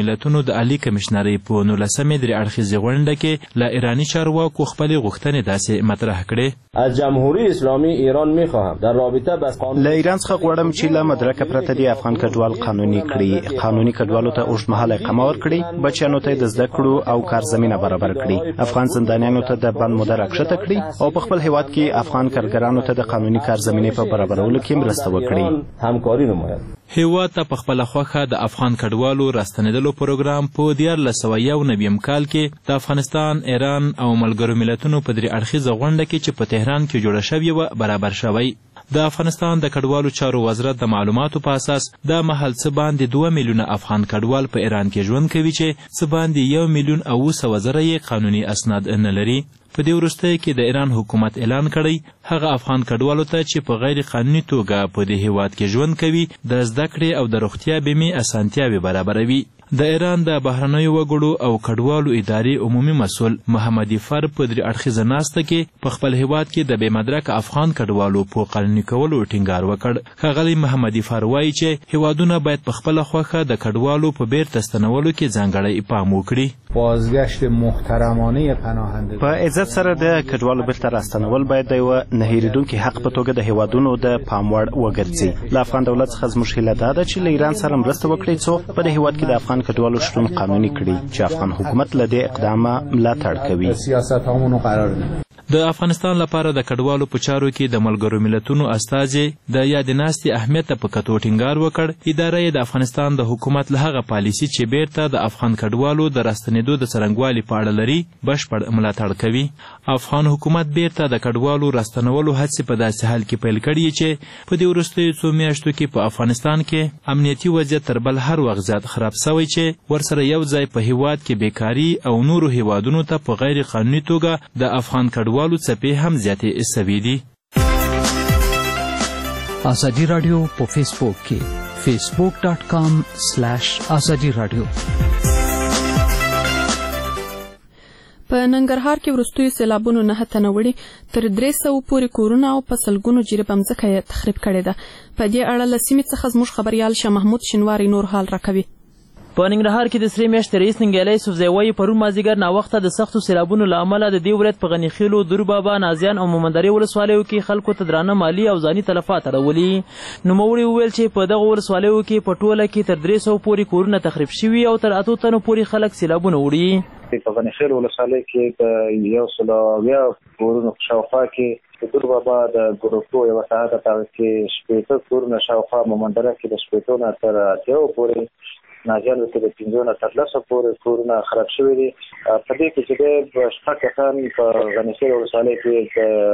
ملتونو د عالی کمشنرۍ په نولسمې درې اړخیزې غونډه کې له ایراني چارواکو خپلې غوښتنې داسې مطرح کړې. از جمهوری اسلامی ایران میخواهم در رابطه با له ایران څخه غواړم چې له مدرکه پرته د افغان کډوال قانوني کړي، قانوني کډوالو ته اوږدمهاله اقامه ورکړي، بچیانو ته د زده کړو او کار زمینه برابر کړي، افغان زندانیانو ته د بند موده راکښته کړي او په خپل هیواد کې افغان کارګرانو ته د قانوني کار زمینې په برابرولو کې مرسته وکړي. همکاري نماید. هیواد ته په خپله خوښه د افغان کډوالو راستنېدلو پروګرام په دیارلس سوه یو نویم کال کې د افغانستان، ایران او ملګرو ملتونو په درې اړخیزه غونډه کې چې په تهران کې جوړه شوې وه برابر شوی. د افغانستان د کډوالو چارو وزارت د معلوماتو په اساس دا مهال څه باندې دوه میلیونه افغان کډوال په ایران کې ژوند کوي چې څه باندې یو میلیون اوه سوه زره یې قانوني اسناد نه لري. په دې وروستیو کې د ایران حکومت اعلان کړی هغه افغان کډوالو ته چې په غیر قانوني توګه په دې هیواد کې ژوند کوي د زده کړې او د روغتیا بیمې اسانتیاوې برابروي. د ایران د بهرنیو وګړو او کډوالو ادارې عمومي مسؤل محمد فر په درې اړخیزه ناسته کې په خپل هیواد کې د بې مدرکه افغان کډوالو په قانوني کولو ټینګار وکړ. ښاغلی محمد فر وایي چې هیوادونه باید په خپله خوښه د کډوالو په بیرته ستنولو کې ځانګړی پام وکړي. بازگشت محترمانه پناهندگان په عزت سره د کډوالو بیرته راستنول باید د یوه نه هیریدونکي حق په توګه د هیوادونو د پام وړ وګرځي. له افغان دولت څخه زموږ هیله دا ده چې له ایران سره مرسته وکړي څو په دې هیواد کې د افغان کډوالو شتون قانوني کړي چې افغان حکومت له دې اقدامه ملاتړ کوي. سیاستامونو قرار نه د افغانستان لپاره د کډوالو په چارو کې د ملګرو ملتونو استازي د یادې ناستې اهمیت ته په کتو ټینګار وکړ. اداره یې د افغانستان د حکومت له هغه پالیسي چې بیرته د افغان کډوالو د راستنېدو د څرنګوالي په اړه لري بشپړ ملاتړ کوي. افغان حکومت بیرته د کډوالو راستنولو هڅې په داسې حال کې پیل کړي چې په دې وروستیو څو میاشتو کې په افغانستان کې امنیتي وضعیت تر بل هر وخت زیات خراب سوی چې ورسره یو ځای په هیواد کې بیکاري او نورو هیوادونو ته په غیر قانوني توګه د افغان کډوالو والو څپې هم زیاتې سوي دي. ازادي راډیو په فیسبوک کې فیسبوک ډاټ کام سلیش ازادي راډیو. په ننګرهار کې وروستیو سیلابونو نهه تنه وړي تر درې سوو پورې کورونه او په سلګونو جریبه مځکه یې تخریب کړې ده. په دې اړه له سیمې څخه زموږ خبریال شاه محمود شینواری نور حال راکوي. په ننګرهار کې د سرې میاشتې رئیس ننګیالی یوسفزی وایي پرون مازدیګر ناوخته د سختو سیلابونو له امله د دې ولایت په غنیخیلو، دوربابا، نازیان او مومندرې ولسوالیو کې خلکو ته درانه مالي او ځاني تلفات اړولي. نوموړي وویل چې په دغو ولسوالیو کې په ټوله کې تر درې سوو پورې کورونه تخریب شوي او تر اتو تنو پورې خلک سیلابونه وړي. په غنیخیل ولسوالۍ کې د یو سل اویا کورونو په شاوخوا کې د دوربابا د ګروپو یوه ساحه ده، په هغه کې شپېته کورونه شاوخوا، مومندره کې د شپېتو نه تر اتیاو پورې، نازیانو کې د پنځو نه تر لسو پورې کورونه خراب شوي دي. په دې کې چې دی شپږ کسان په غنیخیل ولسوالۍ کې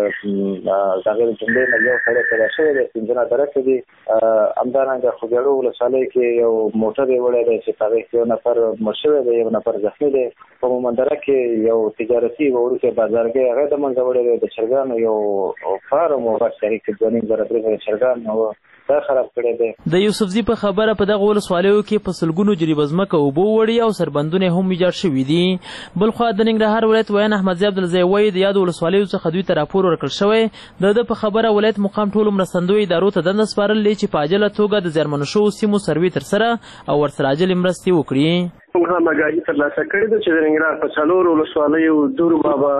د هغې د جملې نه یو سړی پیدا شوی دی، پنځه نفره کې دي. همدارنګه خوږیاړو ولسوالۍ کې یو موټر یې وړی دی چې په هغې کې یو نفر مړ شوی دی، یو نفر زخمي دی. په مومندره کې یو تجارتي وړوکی بازارګۍ هغه د منځه وړی دی. د چرګانو یو فارم و بس هغې کې دوه نیم زره درې زره چرګان و دا خراب کړی دی. د یوسفزي په خبره په دغه ولسوالیو کې په سلګونو جریبه ځمکه اوبه وړي او سربندونه هم ویجاړ شوي دي. بلخوا د ننګرهار ولایت ویان احمدزی عبدالزی وایي د یادو ولسوالیو څخه دوی ته راپور ورکړل شوی. د ده په خبره ولایت مقام ټولو مرستندویو ادارو ته دنده سپارلې چې په عاجله توګه د زیانمنو شوو سیمو سروې ترسره او ورسره عاجلې مرستې وکړي. موږ هم آګاهي ترلاسه کړې ده چې د ننګرهار په څلورو ولسوالیو دوربابا،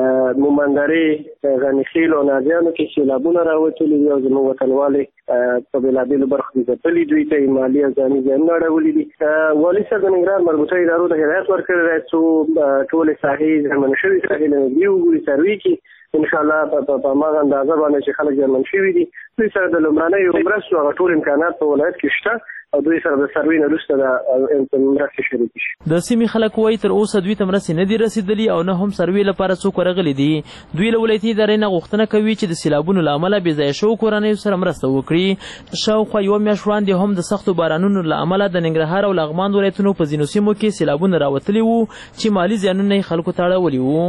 مومندرې، غنیخیل او نازیانو کې سیلابونه راوتلي دي او زموږ وطنوالې په بېلابېلو برخو کې ځپلي، دوی ته یې مالي او ځاني زیانونه اړولي دي. والي صاحب د ننګرهار مربوطه ادارو ته هدایت ورکړی دی څو ټولې ساحې زیانمنې شوې ساحې له نږدې وګوري، سروې کړي. انشاءالله په هماغه اندازه باندې چې خلک زیانمن شوي دي دوی سره د لومړنیو مرستو هغه ټول امکانات په ولایت کې شته او دوی سره د سروې نه وروسته د مرستې شریکې شي. د سیمې خلک وایي تر اوسه دوی ته مرستې نه دي رسېدلي او نه هم سروې لپاره څوک ورغلي دي. دوی له ولایتي ادارې نه غوښتنه کوي چې د سیلابونو له امله بې ځایه شوو کورنیو سره مرسته وکړي. شاوخوا یوه میاشت وړاندې هم د سختو بارانونو له امله د ننګرهار او لغمان ولایتونو په ځینو سیمو کې سیلابونه راوتلي وو چې مالي زیانونه یې خلکو ته اړولي وو.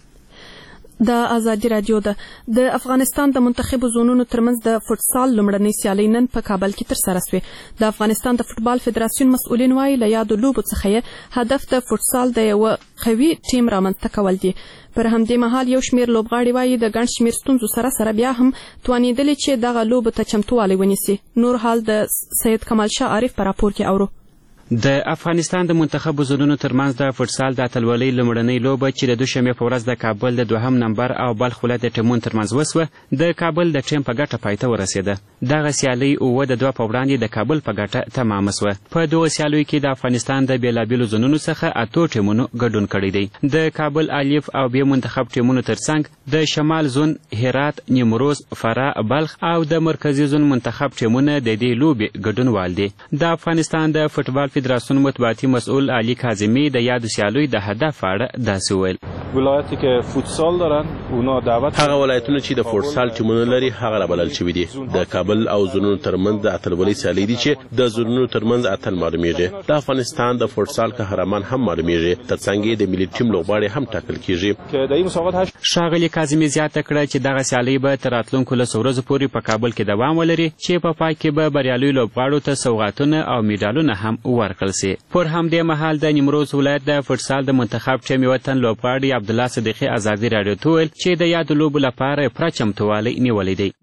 د ازادي راډیو ده د افغانستان د منتخبو زونونو ترمنځ د فوټسال لومړنۍ سیالۍ نن په کابل کې ترسره شوې. د افغانستان د فوټبال فدراسیون مسؤلین وایي له یادو لوبو څخه یې هدف د فوټسال د یوه قوي ټیم رامنځته کول دي. پر همدې مهال یو شمېر لوبغاړي وایي د ګڼ شمېر ستونزو سره سره بیا هم توانېدلي چې دغه لوبو ته چمتووالی ونیسي. نور حال د سید کمال شاه عارف په راپور کې اورو. د افغانستان د منتخبو زونونو ترمنځ د فوټسال د اتلولۍ لومړنۍ لوبه چې د دوشنبې په ورځ د کابل د دوهم نمبر او بلخ ولایت د ټیمونو ترمنځ وسوه د کابل د ټیم په ګټه پای ته ورسېده. دغه سیالۍ اووه د دوه په وړاندې د کابل په ګټه تمامه سوه. په دغو سیالیو کې د افغانستان د بېلابېلو زونونو څخه اتو ټیمونو ګډون کړی دی. د کابل الف او بې منتخب ټیمونو ترڅنګ د شمال زون هرات، نیمروز، فراه، بلخ او د مرکزي زون منتخب ټیمونه د دې لوبې ګډونوال دي. د افغانستان د فوټبال فدراسیون مطبوعاتي مسئول علی کاظمی د یادو سیالیو د هدف په اړه داسې وویل: ولایتی که فوتسال دارن اونا دعوت هغه ولایتونه چې د فوتسال ټیمونه لري هغه رابلل شوي دي. د کابل او زونونو ترمنځ د اتلولۍ سیالۍ دي چې د زونونو ترمنځ اتل معلومیږي. د افغانستان د فوتسال قهرمان هم معلومیږي، ترڅنګ د ملي ټیم لوبغاړي هم ټاکل کیږي. ښاغلي کاظمي زیاته کړه چې دغه سیالۍ به تر راتلونکو لسو ورځو پورې په کابل کې دوام ولري چې په پای کې به بریالیو لوبغاړو ته سوغاتونه او میډالونه هم ورکړل سي. پر همدې مهال د نیمروز ولایت د فوټسال د منتخب ټیم یوه تن لوبغاړي عبدالله صدیقي ازادي راډیو ته وویل چې د یادو لوبو لپاره پوره چمتووالی نیولی دی.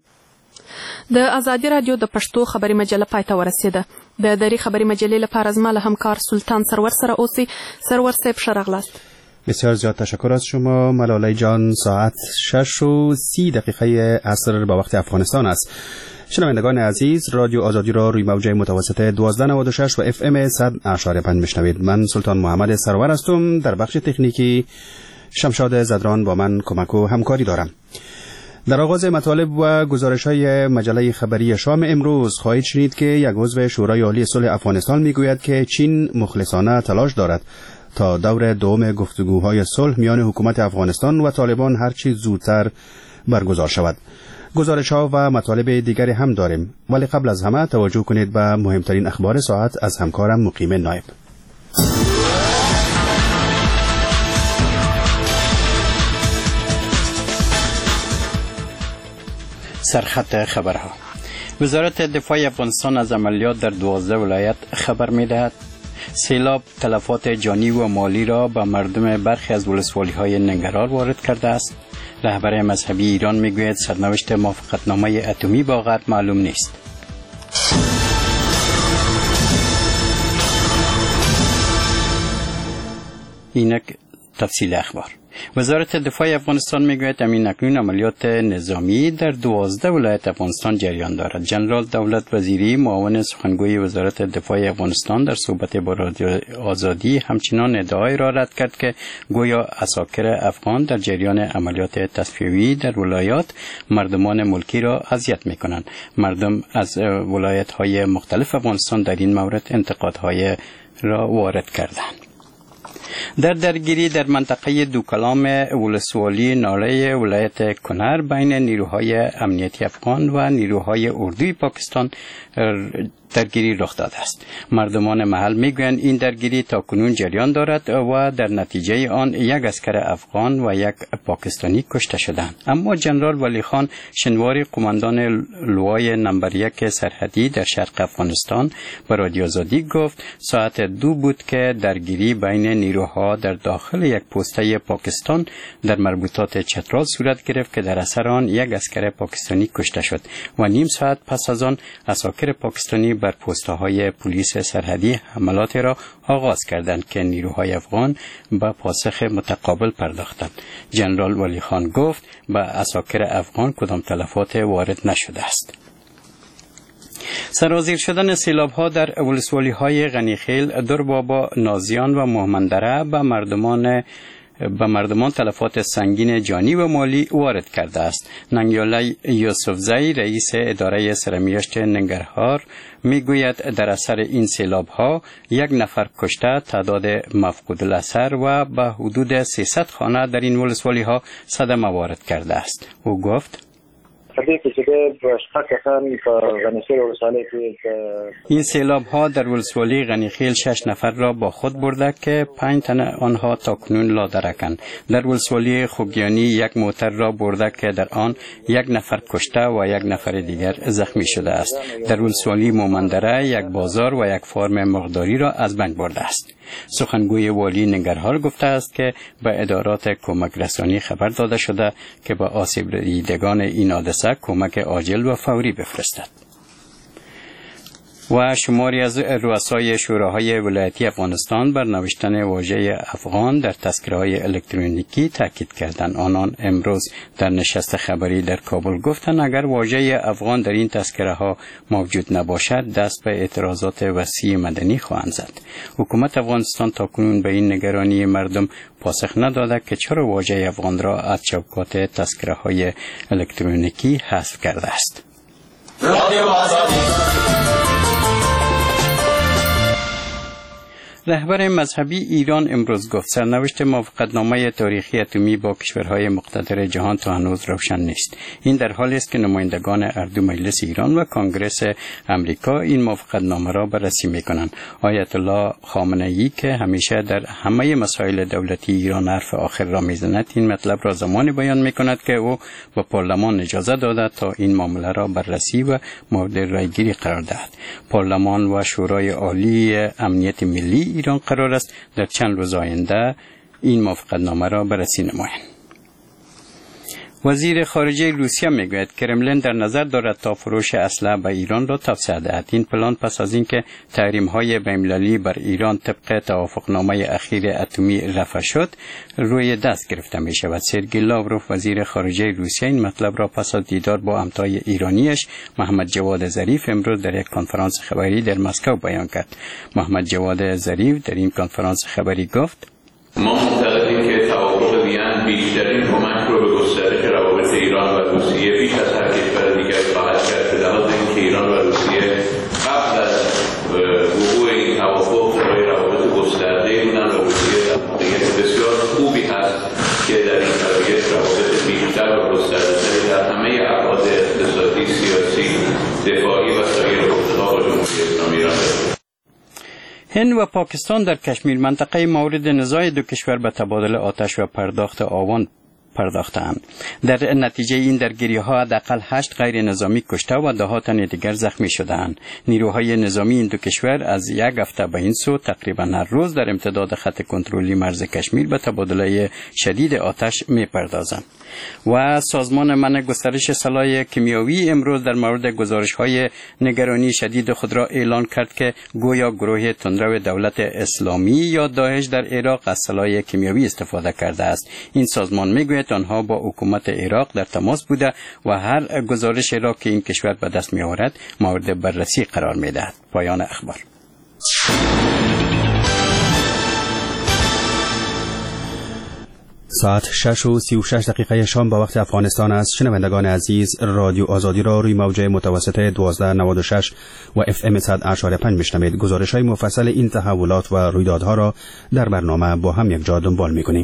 د ازادي راډیو د پښتو خبري مجله پای ته ورسېده. د دري خبري مجلې لپاره زما له همکار سلطان سرور سره اوسئ. سرور صاحب ښه راغلاست. بسیار زیاد تشکر از شما ملاله جان. ساعت شش و سی دقیقه عصر با وقت افغانستان است. شنوندگان عزیز، رادیو آزادی را روی موجه متوسط دوازده نود و شش و اف ام صد اشاره پنج میشنوید. من سلطان محمد سرور هستم. در بخش تکنیکی شمشاد زدران با من کمک و همکاری دارم. در آغاز مطالب و گزارش‌های مجله خبری شام امروز خواهید شنید که یک عضو شورای عالی صلح افغانستان میگوید که چین مخلصانه تلاش دارد تا دور دوم گفتگوهای صلح میان حکومت افغانستان و طالبان هرچی زودتر برگزار شود. گزارش‌ها و مطالب دیگری هم داریم، ولی قبل از همه توجه کنید به مهمترین اخبار ساعت از همکارم مقیم نایب. سرخط خبرها: وزارت دفاع افغانستان از عملیات در دوازده ولایت خبر می‌دهد. سیلاب تلفات جانی و مالی را به مردم برخی از ولسوالی‌های ننگرهار وارد کرده است. رهبر مذهبی ایران میگوید سرنوشت موافقتنامه اتمی با غرب معلوم نیست. اینک تفصیل اخبار. وزارت دفاع افغانستان میگوید امین اکنون عملیات نظامی در دوازده ولایت افغانستان جریان دارد. جنرال دولت وزیری معاون سخنگوی وزارت دفاع افغانستان در صحبت با رادیو آزادی همچنان ادعای را رد کرد که گویا عساکر افغان در جریان عملیات تصفیه‌ای در ولایات مردمان ملکی را اذیت میکنند. مردم از ولایت‌های مختلف افغانستان در این مورد انتقادهای را وارد کردند. در درگیری در منطقه دوکلام ولسوالی ناله ولایت کنر بین نیروهای امنیتی افغان و نیروهای اردوی پاکستان درگیری رخ داده است. مردمان محل میگویند این درگیری تا کنون جریان دارد و در نتیجه آن یک اسکر افغان و یک پاکستانی کشته شدند. اما جنرال ولی خان شنواری قماندان لوای نمبر یک سرحدی در شرق افغانستان به رادیو آزادی گفت ساعت دو بود که درگیری بین نیروها در داخل یک پوسته پاکستان در مربوطات چترال صورت گرفت که در اثر آن یک اسکر پاکستانی کشته شد و نیم ساعت پس از آن اساکر پاکستانی بر پست‌های پلیس سرحدی حملات را آغاز کردند که نیروهای افغان به پاسخ متقابل پرداختند. جنرال ولی خان گفت به اساکر افغان کدام تلفات وارد نشده است. سرازیر شدن سیلاب‌ها در ولسوالی‌های غنیخیل، دربابا، نازیان و مهمندره به مردمان به مردمان تلفات سنگین جانی و مالی وارد کرده است. ننگیاله یوسفزئی رئیس اداره سرمیاشت ننگرهار میگوید در اثر این سیلاب‌ها یک نفر کشته، تعداد مفقود الاثر و به حدود سیصد خانه در این ولسوالی‌ها صدمه وارد کرده است. او گفت این سیلاب ها در ولسوالی غنیخیل شش نفر را با خود برده که پنج تن آنها تا کنون لادرکند. در ولسوالی خوگیانی یک موتر را برده که در آن یک نفر کشته و یک نفر دیگر زخمی شده است. در ولسوالی مومندره یک بازار و یک فارم مرغداری را از بین برده است. سخنگوی والی ننگرهار گفته است که به ادارات کمک رسانی خبر داده شده که به آسیب دیدگان این حادثه کمک عاجل و فوری بفرستد. و شماری از رؤسای شوراهای ولایتی افغانستان بر نوشتن واژه افغان در تذکره‌های الکترونیکی تاکید کردند. آنان امروز در نشست خبری در کابل گفتند اگر واژه افغان در این تذکره‌ها موجود نباشد دست به اعتراضات وسیع مدنی خواهند زد. حکومت افغانستان تاکنون به این نگرانی مردم پاسخ نداده که چرا واژه افغان را از چوکات تذکره‌های الکترونیکی حذف کرده است. رهبر مذهبی ایران امروز گفت سرنوشت موافقتنامه تاریخی اتمی با کشورهای مقتدر جهان تا هنوز روشن نیست. این در حالی است که نمایندگان اردو مجلس ایران و کنگره امریکا این موافقتنامه را بررسی می‌کنند. آیت الله خامنه‌ای که همیشه در همه مسائل دولتی ایران حرف آخر را می‌زند این مطلب را زمانی بیان می‌کند که او با پارلمان اجازه داده تا این معامله را بررسی و مورد رایگیری قرار دهد. پارلمان و شورای عالی امنیت ملی ایران قرار است در چند روز آینده این موافقتنامه را بررسی نمایند. وزیر خارجه روسیه میگوید کرملین در نظر دارد تا فروش اسلحه به ایران را توسعه دهد. این پلان پس از اینکه تحریم‌های بین‌المللی بر ایران طبق توافقنامه اخیر اتمی رفع شد روی دست گرفته می شود. سرگئی لاوروف وزیر خارجه روسیه این مطلب را پس از دیدار با همتای ایرانیش محمد جواد ظریف امروز در یک کنفرانس خبری در مسکو بیان کرد. محمد جواد ظریف در این کنفرانس خبری گفت ما معتقدیم که توافق وین بیشترین کمک رو به گسترش روابط ایران و روسیه بیش از هر کشور دیگری خواهد کرد. به لحاظ اینکه ایران و روسیه قبل از وقوع این توافق برای روابط گسترده بودن و روسیه در موقعیت بسیار خوبی هست که در این شرایط روابط بیشتر و گسترده‌تری در همه ابعاد اقتصادی، سیاسی، دفاعی و سایر حوزه‌ها با جمهوری اسلامی ایران دارد. هند و پاکستان در کشمیر منطقه مورد نزاع دو کشور به تبادل آتش و پرداخت آوان پرداختند. در نتیجه این درگیری‌ها حداقل هشت غیر نظامی کشته و ده ها تن دیگر زخمی شدند. نیروهای نظامی این دو کشور از یک هفته به این سو تقریبا هر روز در امتداد خط کنترلی مرز کشمیر به تبادله شدید آتش می‌پردازند. و سازمان منع گسترش سلاح کیمیایی امروز در مورد گزارش‌های نگرانی شدید خود را اعلان کرد که گویا گروه تندرو دولت اسلامی یا داعش در عراق از سلاح کیمیایی استفاده کرده است. این سازمان میگوید آنها با حکومت عراق در تماس بوده و هر گزارش را که این کشور به دست می‌آورد مورد بررسی قرار می‌دهد. پایان اخبار. ساعت شش و سی و شش دقیقه شام با وقت افغانستان است. شنوندگان عزیز، رادیو آزادی را روی موج متوسط دوازده نود و شش و اف ام صد اشاری پنج میشنوید. گزارش های مفصل این تحولات و رویدادها را در برنامه با هم یک جا دنبال میکنیم.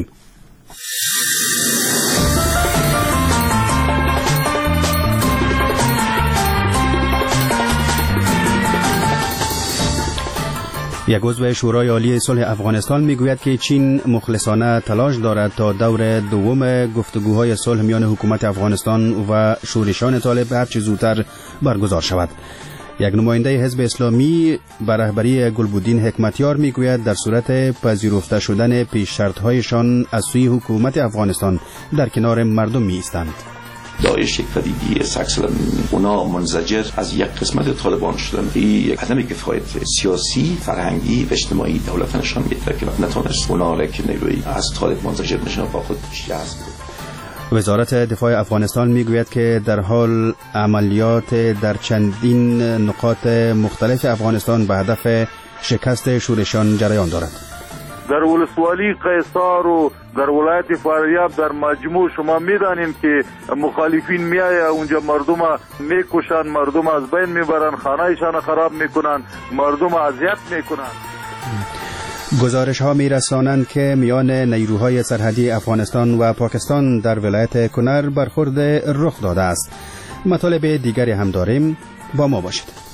یک عضو شورای عالی صلح افغانستان میگوید که چین مخلصانه تلاش دارد تا دور دوم گفتگوهای صلح میان حکومت افغانستان و شورشیان طالب هرچه زودتر برگزار شود. یک نماینده حزب اسلامی به رهبری گلبودین حکمتیار میگوید در صورت پذیرفته شدن پیش شرط‌هایشان از سوی حکومت افغانستان در کنار مردم می ایستند. داعش یک پدیده سکسل اونا منزجر از یک قسمت طالبان شدن. این یک عدم کفایت سیاسی، فرهنگی و اجتماعی دولت نشان میده که نتونست اونا را که نیروی از طالب منزجر نشان با خود جذب. وزارت دفاع افغانستان میگوید که در حال عملیات در چندین نقاط مختلف افغانستان به هدف شکست شورشیان جریان دارد. در ولسوالی قیصار و در ولایت فاریاب در مجموع شما میدانیم که مخالفین میآیه اونجا مردم میکشن، مردم از بین میبرن، خانهایشان خراب میکنن، مردم اذیت میکنن. گزارش ها میرسانند که میان نیروهای سرحدی افغانستان و پاکستان در ولایت کنر برخورد رخ داده است. مطالب دیگری هم داریم، با ما باشید.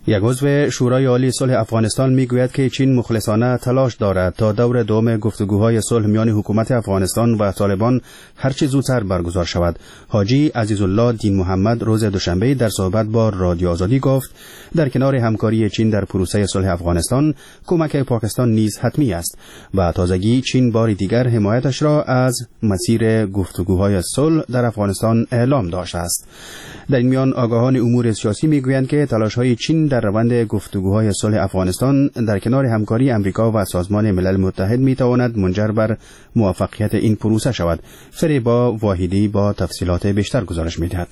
یک عضو شورای عالی صلح افغانستان میگوید که چین مخلصانه تلاش دارد تا دور دوم گفتگوهای صلح میان حکومت افغانستان و طالبان هرچه زودتر برگزار شود. حاجی عزیزالله دین محمد روز دوشنبه در صحبت با رادیو آزادی گفت در کنار همکاری چین در پروسه صلح افغانستان، کمک پاکستان نیز حتمی است و تازگی چین بار دیگر حمایتش را از مسیر گفتگوهای صلح در افغانستان اعلام داشته است. در این میان آگاهان امور سیاسی میگویند که تلاش‌های چین در روند گفتگوهای صلح افغانستان در کنار همکاری امریکا و سازمان ملل متحد میتواند منجر بر موفقیت این پروسه شود. فریبا واحدی با تفصیلات بیشتر گزارش میدهد.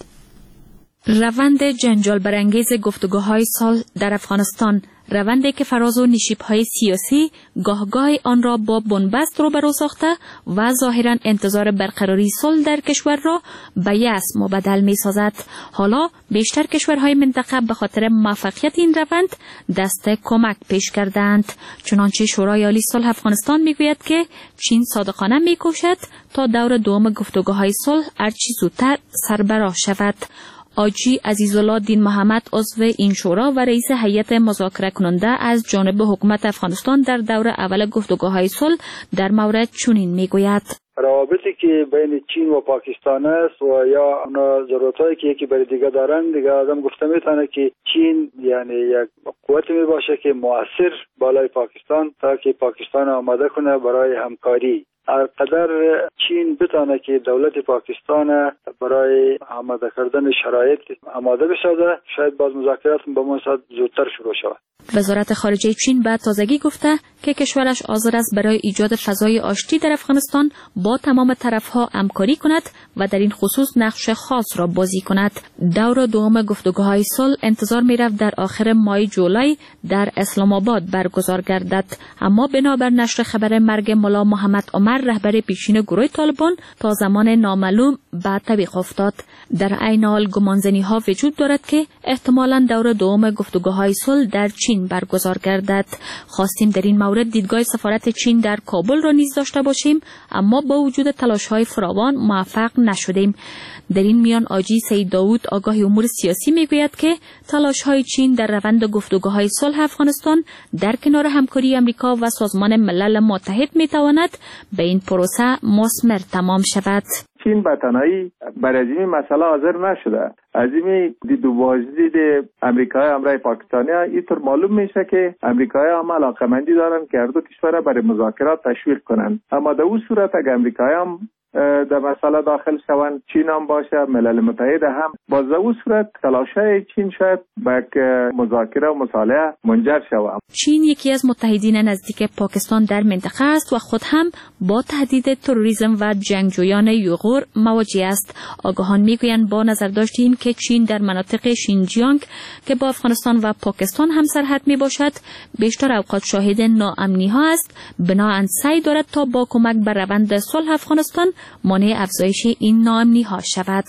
روند جنجال برانگیز گفتگوهای صلح در افغانستان، روندی که فراز و نشیب‌های سیاسی گاه-گاه آن را با بنبست روبرو ساخته و ظاهراً انتظار برقراری صلح در کشور را به یأس مبدل می‌سازد. حالا بیشتر کشورهای منطقه به خاطر موفقیت این روند دست کمک پیش کردند. چنانچه شورای عالی صلح افغانستان میگوید که چین صادقانه می‌کوشد تا دور دوم گفتگوهای صلح هرچه زودتر سربراه شود. حاجی عزیزالله دین محمد عضو این شورا و رئیس هیئت مذاکره کننده از جانب حکومت افغانستان در دور اول گفتگوهای صلح در مورد چنین میگوید: روابطی که بین چین و پاکستان است و یا اون ضرورتایی که یکی برای دیگه دارن، دیگه آدم گفته میتونه که چین یعنی یک قوت می باشه که مؤثر بالای پاکستان تا که پاکستان آماده کنه برای همکاری. هر قدر چین بتونه که دولت پاکستان برای آماده کردن شرایط آماده بسازه، شاید باز مذاکرات به مناسبت زودتر شروع شود. وزارت خارجه چین بعد تازگی گفته که کشورش حاضر است برای ایجاد فضای آشتی در افغانستان با تمام طرفها همکاری کند و در این خصوص نقش خاص را بازی کند. دور دوم گفتگوهای صلح انتظار می‌رفت در آخر ماه جولای در اسلام آباد برگزار گردد، اما بنابر نشر خبر مرگ ملا محمد عمر رهبر پیشین گروه طالبان تا زمان نامعلوم به تعویق افتاد. در عین حال گمانزنی‌ها وجود دارد که احتمالاً دور دوم گفتگوهای صلح در چین برگزار گردد. خواستیم در این مورد دیدگاه سفارت چین در کابل را نیز داشته باشیم، اما با وجود تلاش‌های فراوان موفق نشدیم. در این میان آجی سید داوود آگاه امور سیاسی میگوید که تلاش‌های چین در روند گفتگوهای صلح افغانستان در کنار همکاری امریکا و سازمان ملل متحد میتواند به این پروسه مثمر تمام شود. چین به تنهایی بر از این مسئله حاضر نشده. از این دید و بازدید امریکای همراه پاکستانی اینطور معلوم میشه که امریکای هم علاقمندی دارن که هر دو کشور برای مذاکرات تشویق کنن، اما در اون صورت اگر امریکای هم در مسئله داخل شوند، چین هم باشه، ملل متحد هم، باز در اون صورت تلاش‌های چین شاید به مذاکره و مصالحه منجر شود. چین یکی از متحدین نزدیک پاکستان در منطقه است و خود هم با تهدید تروریسم و جنگجویان یوغور مواجه است. آگاهان میگویند با نظر داشتیم که چین در مناطق شینجیانگ که با افغانستان و پاکستان هم سرحد می باشد بیشتر اوقات شاهد ناامنی ها است، بنابراین سعی دارد تا با کمک به روند صلح افغانستان مانع افزایش این ناامنی ها شود.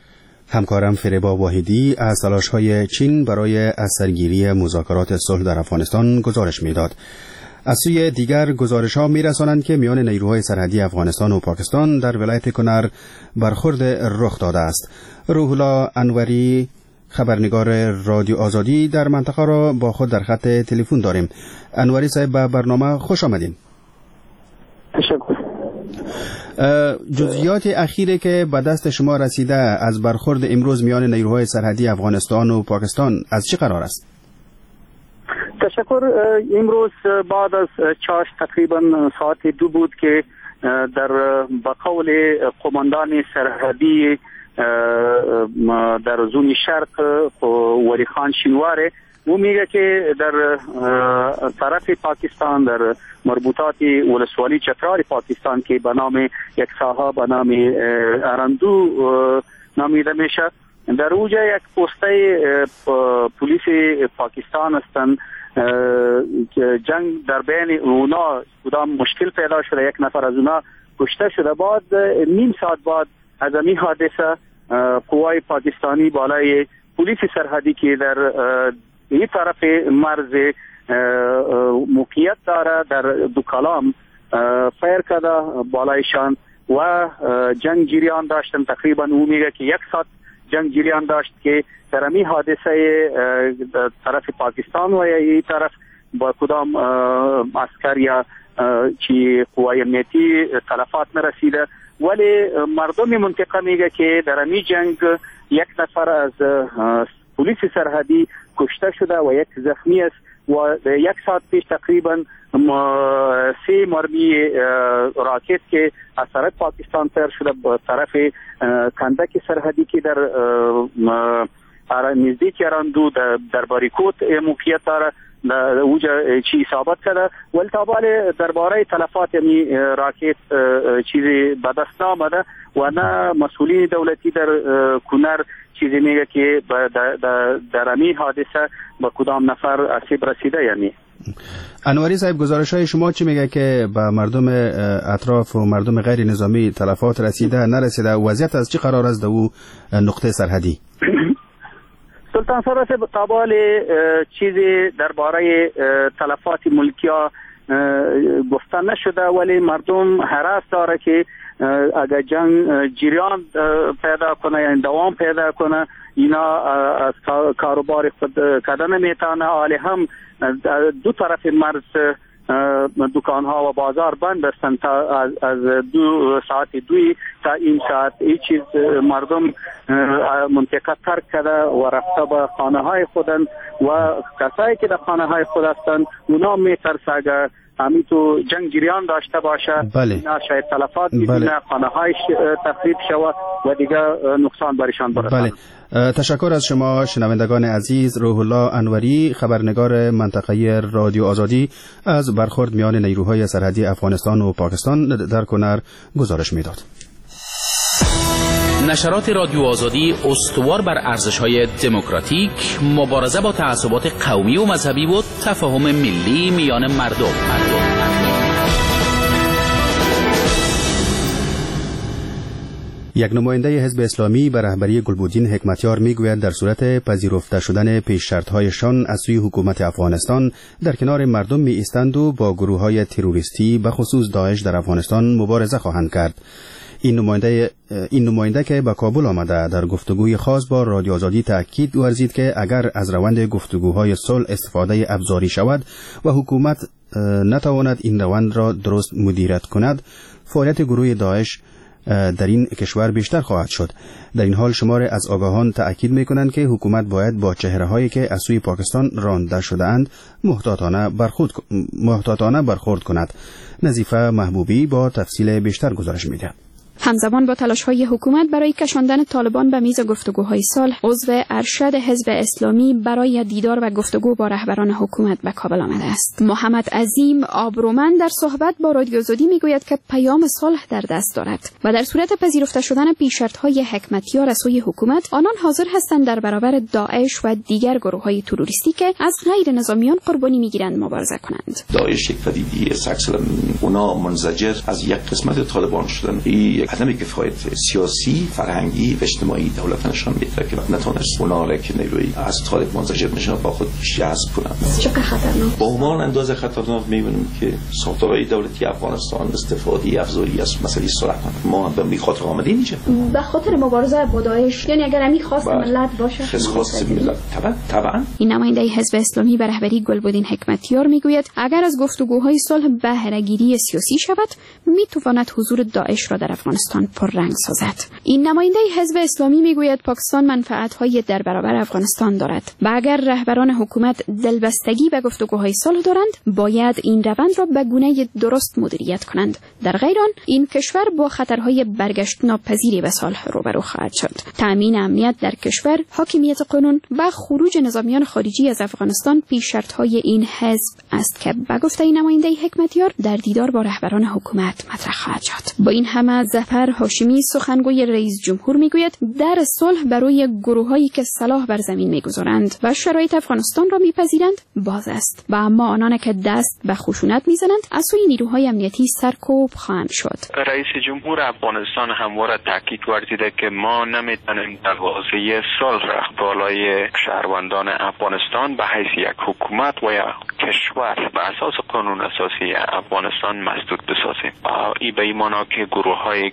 همکارم فریبا واحدی از تلاش‌های چین برای از سرگیری مذاکرات صلح در افغانستان گزارش می‌داد. از سوی دیگر گزارش‌ها می‌رسانند که میان نیروهای سرحدی افغانستان و پاکستان در ولایت کنر برخورد رخ داده است. روح الله انوری خبرنگار رادیو آزادی در منطقه را با خود در خط تلفن داریم. انوری صاحب به برنامه خوش آمدین. تشکر. جزئیات اخیری که به دست شما رسیده از برخورد امروز میان نیروهای سرحدی افغانستان و پاکستان از چه قرار است؟ تشکر. امروز بعد از چاشت تقریبا ساعت دو بود که در به قول قماندان سرحدی در زون شرق ولی خان شینواره، او میگه که در طرف پاکستان در مربوطات ولسوالی چترال پاکستان که به نام یک ساحه به نام ارندو نامیده میشه، در اوجا یک پسته پلیس پاکستان هستند که جنگ در بین اونا کدام مشکل پیدا شده، یک نفر از اونا کشته شده. بعد نیم ساعت بعد از این حادثه قوای پاکستانی بالای پلیس سرحدی که در این طرف مرز موقعیت داره در دو کلام فیر کرده بالایشان و جنگ جریان داشتن. تقریبا او میگه که یک ساعت جنگ جریان داشت که در این حادثه طرف پاکستان و این طرف با کدام عسکر یا چی قوای امنیتی تلفات نرسیده، ولی مردم منطقه میگه که در این جنگ یک نفر از پلیس سرحدی کشته شده و یک زخمی است و یک ساعت پیش تقریبا سه مرمی راکت که از طرف پاکستان تر شده به طرف کندک سرحدی که در نزدیک اراندو در باریکوت موقعیت داره اوجا چی ثابت کرده، ولی تابعه درباره تلفات یعنی راکت چیزی به دست نامده و نه مسئولین دولتی در کنر چیزی میگه که در امی حادثه با کدام نفر آسیب رسیده. یعنی انوری صاحب، گزارش های شما چی میگه که به مردم اطراف و مردم غیر نظامی تلفات رسیده نرسیده؟ وضعیت از چی قرار است در او نقطه سرحدی؟ سلطان سراس طبال چیزی درباره تلفات ملکیا گفتن نشده، ولی مردم حراس داره که اگر جنگ جریان پیدا کنه یا دوام پیدا کنه اینا از کاروبار خود کردن نمیتونه. حالی هم دو طرف مرز دکان ها و بازار بند هستند تا از, از دو ساعت دوی تا این ساعت هیچ چیز مردم منطقه ترک کرده و رفته به خانه های خودن و کسایی که در خانه های خود هستند اونا میترسه اگر همین تو جنگ جریان داشته باشه بله. اینا شاید تلفات میبینه بله. خانه های تخریب شود و دیگه نقصان برشان برسند. بله. تشکر از شما شنوندگان عزیز. روح الله انوری، خبرنگار منطقه رادیو آزادی، از برخورد میان نیروهای سرحدی افغانستان و پاکستان در کنر گزارش میداد. نشرات رادیو آزادی استوار بر ارزش‌های دموکراتیک، مبارزه با تعصبات قومی و مذهبی و تفاهم ملی میان مردم. مردم. یک نماینده حزب اسلامی به رهبری گلبودین حکمتیار میگوید در صورت پذیرفته شدن پیش شرط‌هایشان از سوی حکومت افغانستان در کنار مردم می ایستند و با گروه‌های تروریستی به خصوص داعش در افغانستان مبارزه خواهند کرد. این نماینده این نماینده که به کابل آمده در گفتگوی خاص با رادیو آزادی تاکید ورزید که اگر از روند گفتگوهای صلح استفاده ابزاری شود و حکومت نتواند این روند را درست مدیریت کند، فعالیت گروه داعش در این کشور بیشتر خواهد شد. در این حال شمار از آگاهان تأکید می‌کنند که حکومت باید با چهره‌هایی که از سوی پاکستان رانده شده‌اند محتاطانه برخورد محتاطانه برخورد کند. نظیفه محبوبی با تفصیل بیشتر گزارش می‌دهد. همزمان با تلاش‌های حکومت برای کشاندن طالبان به میز گفتگوهای صلح، عضو ارشد حزب اسلامی برای دیدار و گفتگو با رهبران حکومت به کابل آمده است. محمد عظیم آبرومند در صحبت با رادیو آزادی میگوید که پیام صلح در دست دارد و در صورت پذیرفته شدن پیش‌شرط‌های حکمتیار از سوی حکومت، آنان حاضر هستند در برابر داعش و دیگر گروه‌های تروریستی که از غیر نظامیان قربانی میگیرند مبارزه کنند. داعش یک پدیده ساکسلم، اونا منزجر از یک قسمت طالبان شدن. عدم کفایت سیاسی، فرهنگی و اجتماعی دولت نشان میده که نتونست اونا را که نیروی از طالب منزجر نشان با خود جذب کنند. چقدر خطرناک؟ با همان اندازه خطرناک میبینیم که ساختارهای دولتی افغانستان استفاده افزاری از مسئله صلح ما به میخاطر آمده اینجا به خاطر مبارزه با داعش، یعنی اگر امی خواست ملت باشه خواست ملت طبعا طبعا این نماینده حزب اسلامی به رهبری گلبودین حکمتیار میگوید اگر از گفتگوهای صلح بهره‌گیری سیاسی شود میتواند حضور داعش را در افغانستان پررنگ سازد. این نماینده حزب اسلامی میگوید پاکستان منفعت‌های در برابر افغانستان دارد و اگر رهبران حکومت دلبستگی به گفتگوهای صلح دارند باید این روند را به گونه درست مدیریت کنند. در غیر آن این کشور با خطرهای برگشت ناپذیری به صلح روبرو خواهد شد. تأمین امنیت در کشور، حاکمیت قانون و خروج نظامیان خارجی از افغانستان پیش شرط‌های این حزب است که به گفته این نماینده حکمتیار در دیدار با رهبران حکومت مطرح خواهد شد. با این همه ظفر هاشمی سخنگوی رئیس جمهور میگوید در صلح برای گروهایی که سلاح بر زمین میگذارند و شرایط افغانستان را میپذیرند باز است و اما آنان که دست به خشونت میزنند از سوی نیروهای امنیتی سرکوب خواهند شد. رئیس جمهور افغانستان همواره تاکید ورزیده که ما نمیتونیم دروازه صلح را بالای شهروندان افغانستان به حیث یک حکومت و یا کشور به اساس قانون اساسی افغانستان مسدود بسازیم. این به این معنا که گروه‌هایی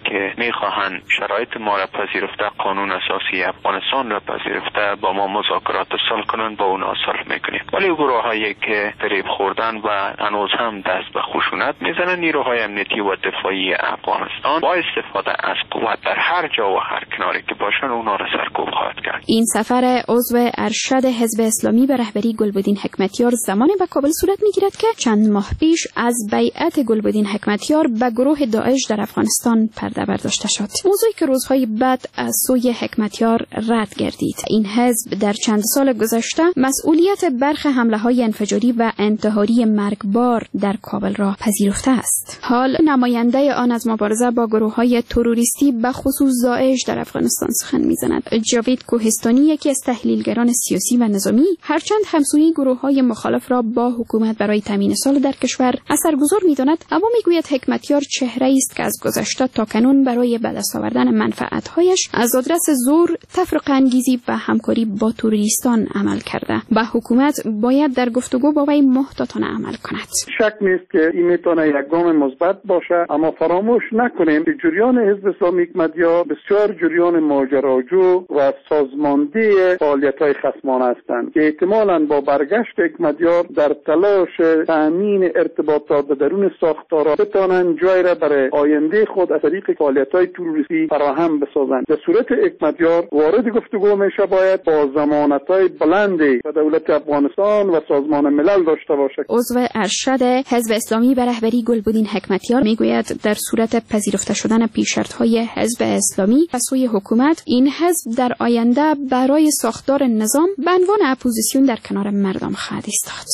که میخواهند شرایط ما را پذیرفته، قانون اساسی افغانستان را پذیرفته با ما مذاکرات صلح کنند، با اونا صلح میکنیم. ولی گروه هایی که فریب خوردن و هنوز هم دست به خشونت میزنن، نیروهای امنیتی و دفاعی افغانستان با استفاده از قوت در هر جا و هر کناری که باشن اونا را سرکوب خواهد کرد. این سفر عضو ارشد حزب اسلامی به رهبری گلبدین حکمتیار زمانی به کابل صورت میگیرد که چند ماه پیش از بیعت گلبدین حکمتیار به گروه داعش در افغانستان پرده برداشته شد. موضوعی که روزهای بعد از سوی حکمتیار رد گردید. این حزب در چند سال گذشته مسئولیت برخی حمله‌های انفجاری و انتحاری مرگبار در کابل را پذیرفته است. حال نماینده آن از مبارزه با گروه‌های تروریستی به خصوص داعش در افغانستان سخن می‌زند. جاوید کوهستانی، یکی از تحلیلگران سیاسی و نظامی، هرچند همسویی گروه‌های مخالف را با حکومت برای تامین صلح در کشور اثرگذار می‌داند، اما می‌گوید حکمتیار چهره‌ای است که از گذشته تا کنون برای به دست آوردن منفعت‌هایش از آدرس زور، تفرقه انگیزی و همکاری با تروریستان عمل کرده. با حکومت باید در گفتگو با وی محتاطانه عمل کند. شک نیست که این میتونه یک گام مثبت باشه، اما فراموش نکنیم که جریان حزب اسلامی حکمتیار بسیار جریان ماجراجو و سازمانده فعالیت‌های خصمانه هستند که احتمالاً با برگشت حکمتیار در تلاش تامین ارتباطات به درون ساختارها بتوانند جای را برای آینده خود از طریق فعالیت‌های تروریستی فراهم بسازند. در صورت حکمتیار وارد گفتگو میشه باید با ضمانت‌های بلندی به دولت افغانستان و سازمان ملل داشته باشد. عضو ارشد حزب اسلامی به رهبری گلبدین حکمتیار میگوید در صورت پذیرفته شدن پیشرفت‌های حزب اسلامی و سوی حکومت، این حزب در آینده برای ساختار نظام به عنوان اپوزیسیون در کنار مردم خواهد ایستاد.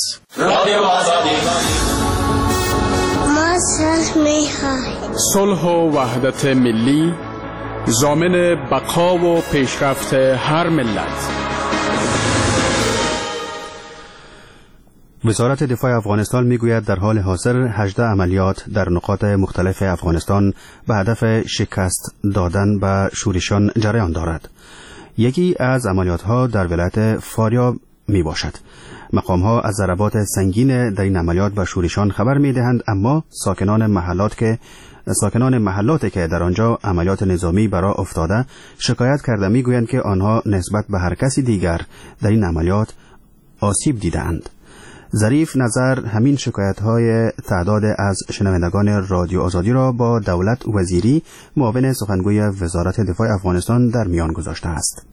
صلح و وحدت ملی ضامن بقا و پیشرفت هر ملت. وزارت دفاع افغانستان میگوید در حال حاضر هجده عملیات در نقاط مختلف افغانستان به هدف شکست دادن به شورشیان جریان دارد. یکی از عملیات ها در ولایت فاریاب می باشد. مقام ها از ضربات سنگین در این عملیات به شورشیان خبر می دهند، اما ساکنان محلات که ساکنان محلاتی که در آنجا عملیات نظامی برا افتاده شکایت کرده میگویند که آنها نسبت به هر کسی دیگر در این عملیات آسیب دیدند. ظریف نظر همین شکایت‌های تعداد از شنوندگان رادیو آزادی را با دولت وزیری معاون سخنگوی وزارت دفاع افغانستان در میان گذاشته است.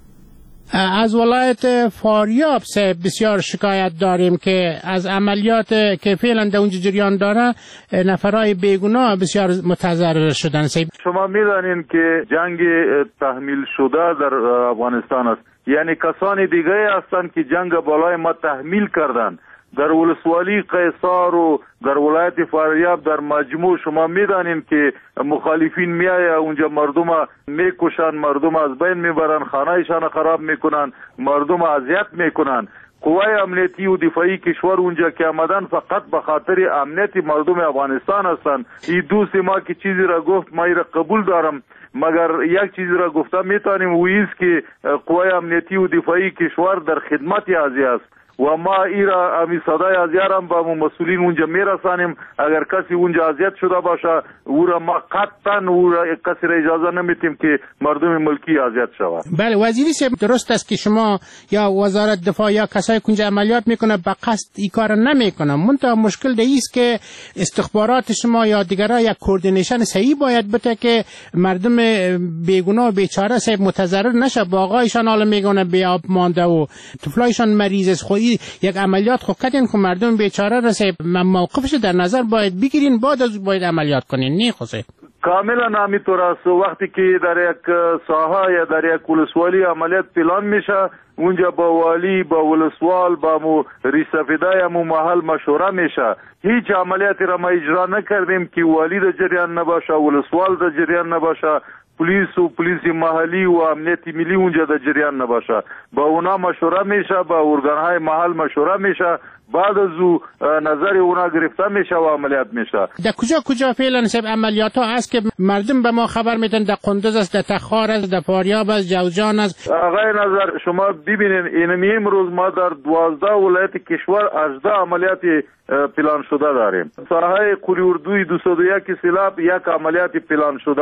از ولایت فاریاب سه بسیار شکایت داریم که از عملیات که فعلا در اونجا جریان داره نفرای بیگناه بسیار متضرر شدن. شما می‌دانید که جنگ تحمیل شده در افغانستان است، یعنی کسانی دیگه هستند که جنگ بالای ما تحمیل کردند. در ولسوالی قیصار و در ولایت فاریاب در مجموع شما میدانید که مخالفین میایه اونجا مردم میکشن، مردم از بین میبرن، خانهایشان خراب میکنن، مردم اذیت میکنن. قوای امنیتی و دفاعی کشور اونجا که آمدن فقط به خاطر امنیت مردم افغانستان هستند. این دوست ما که چیزی را گفت ما را قبول دارم، مگر یک چیزی را گفته میتونیم و ایست که قوای امنیتی و دفاعی کشور در خدمت ازی است و ما ایرا امی صدای ازیارم با مسئولین اونجا میرسانیم. اگر کسی اونجا اذیت شده باشه او را ما قطعا او را کسی را اجازه نمیتیم که مردم ملکی اذیت شود. بله وزیری صاحب، درست است که شما یا وزارت دفاع یا کسایی که اونجا عملیات میکنه به قصد این کار نمیکنه، منتها مشکل ده ایست که استخبارات شما یا دیگرها یک کوردینیشن صحیح باید بده که مردم بیگناه و بیچاره صاحب متضرر نشه. باغایشان حالا میگونه بی آب مانده و طفلایشان مریض است. خو یک عملیات خو کردین که مردم بیچاره رسه موقفش در نظر باید بگیرین، بعد از باید عملیات کنین. نه خوسه کاملا همینطور است. وقتی که در یک ساحه یا در یک ولسوالی عملیات پلان میشه اونجا با والی با ولسوال با مو ریسفیدای مو محل مشوره میشه. هیچ عملیاتی را ما اجرا نکردیم که والی در جریان نباشه، ولسوال در جریان نباشه، پلیس و پلیس محلی و امنیت ملی اونجا در جریان نباشه. با اونا مشوره میشه، با ارگانهای محل مشوره میشه، بعد از او نظر اونا گرفته میشه و عملیات میشه. در کجا کجا فعلا سب عملیات ها هست که مردم به ما خبر میدن؟ در قندوز است، در تخار است، در فاریاب است، جوزجان است. آقای نظر شما ببینین این امروز ما در دوازده ولایت کشور هجده عملیات پلان شده داریم. ساحه قلی اردوی دویست و یک سیلاب یک عملیات پلان شده.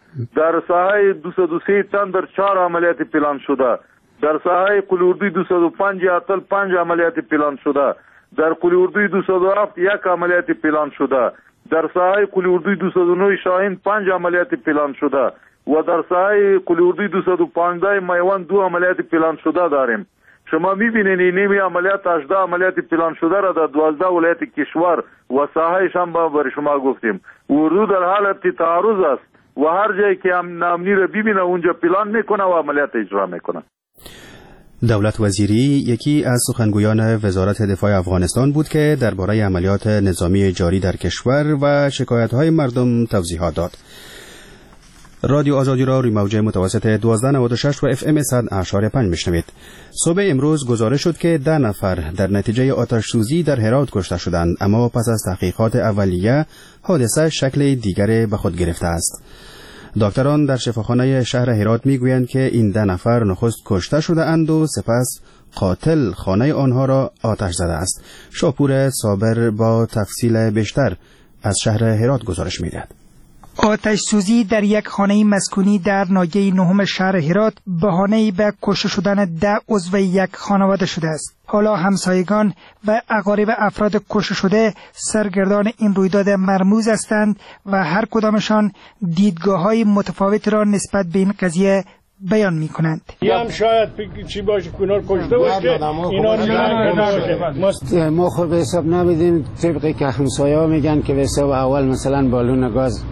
در ساحه دویست و سه تن در چهار عملیات پلان شده، در ساحه قلی اردوی دویست و پنج اتل پنج عملیات پلان شده، در قلی اردوی دویست و هفت یک عملیات پلان شده، در ساحه قلی اردوی دویست و نه شاهین پنج عملیات پلان شده و در ساحه قلی اردوی دویست و پانزده میوان دو عملیات پلان شده داریم. شما میبینید این نیمی عملیات هجده عملیات پلان شده را در دوازده ولایت کشور و ساحهش هم برای شما گفتیم. اردو در حالت تعارض است و هر جایی که امنی را ببینه اونجا پلان میکنه و عملیات اجرا میکنه. دولت وزیری یکی از سخنگویان وزارت دفاع افغانستان بود که درباره عملیات نظامی جاری در کشور و شکایت‌های مردم توضیحات داد. رادیو آزادی را روی موج متوسط دوازده نود و شش و اف ام صد اشاری پنج میشنوید. صبح امروز گزارش شد که ده نفر در نتیجه آتش سوزی در هرات کشته شدند، اما پس از تحقیقات اولیه حادثه شکل دیگری به خود گرفته است. دکتران در شفاخانه شهر هرات میگویند که این ده نفر نخست کشته شده اند و سپس قاتل خانه آنها را آتش زده است. شاپور صابر با تفصیل بیشتر از شهر هرات گزارش میدهد. آتش سوزی در یک خانه مسکونی در ناحیه نهم شهر هرات بهانه‌ای به کشته شدن ده عضو یک خانواده شده است. حالا همسایگان و اقارب افراد کشته شده سرگردان این رویداد مرموز هستند و هر کدامشان دیدگاه‌های متفاوت را نسبت به این قضیه بیان می کنند. هم شاید چی باشه کنار کشته باشه که اینا نمی‌کنه. ما خود به حساب نمیدیم، طبقی که همسایه‌ها میگن که به حساب اول مثلا بالون گاز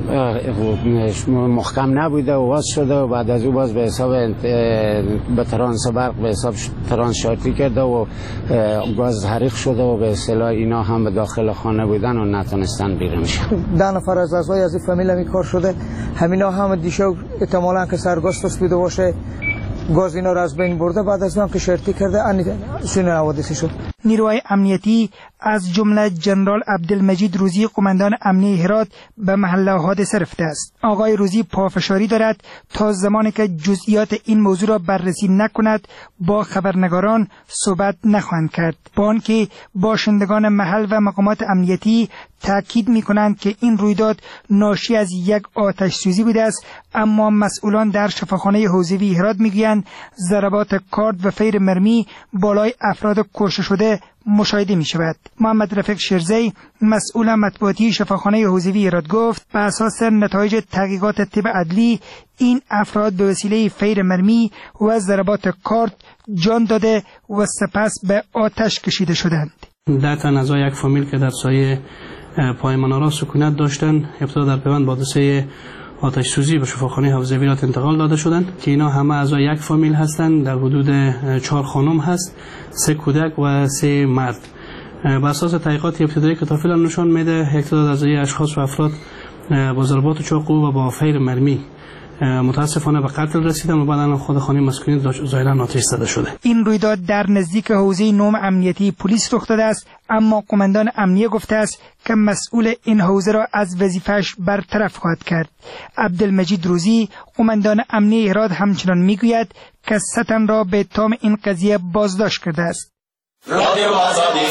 محکم نبوده و واز شده و بعد از او باز به حساب به ترانس برق به حساب ترانس شارتی کرده و گاز حریق شده و به اصطلاح اینا هم به داخل خانه بودن و نتونستن بیرون شدن. ده نفر از اعضای از این فامیل می کار شده، همینا هم دیشب احتمالاً که سرگاز فسبیده باشه گاز اینا را از بین برده، بعد از اون که شرطی کرده سین حوادثی شد. نیروهای امنیتی از جمله جنرال عبدالمجید روزی قماندان امنیه هرات به محل حادثه رفته است. آقای روزی پافشاری دارد تا زمانی که جزئیات این موضوع را بررسی نکند با خبرنگاران صحبت نخواهند کرد. با آنکه باشندگان محل و مقامات امنیتی تاکید می‌کنند که این رویداد ناشی از یک آتش سوزی بوده است، اما مسئولان در شفاخانه حوزوی هرات میگویند ضربات کارد و فیر مرمی بالای افراد کشته شده مشاهده می شود. محمد رفیق شیرزی مسئول مطبوعاتی شفاخانه حوزوی هرات گفت به اساس نتایج تحقیقات طب عدلی این افراد به وسیله فیر مرمی و ضربات کارد جان داده و سپس به آتش کشیده شدند. ده تن از یک فامیل که در سایه پای منارا سکونت داشتند ابتدا در پیوند با حادثه آتش سوزی به شفاخانه حوزوی هرات انتقال داده شدند که اینا همه اعضای یک فامیل هستند. در حدود چهار خانم هست، سه کودک و سه مرد. بر اساس تحقیقات ابتدایی که تافیلا نشان میده یک تعداد از اشخاص و افراد با ضربات چاقو و با فیر مرمی متاسفانه به قتل رسیدن و بعداً خود خانه مسکونی ظاهراً آتش زده شده. این رویداد در نزدیک حوزه نهم امنیتی پلیس رخ داده است، اما قماندان امنیه گفته است که مسئول این حوزه را از وظیفه‌اش برطرف خواهد کرد. عبدالمجید روزی قماندان امنیه هرات همچنان میگوید که سه تن را به اتهام این قضیه بازداشت کرده است. رادیو آزادی.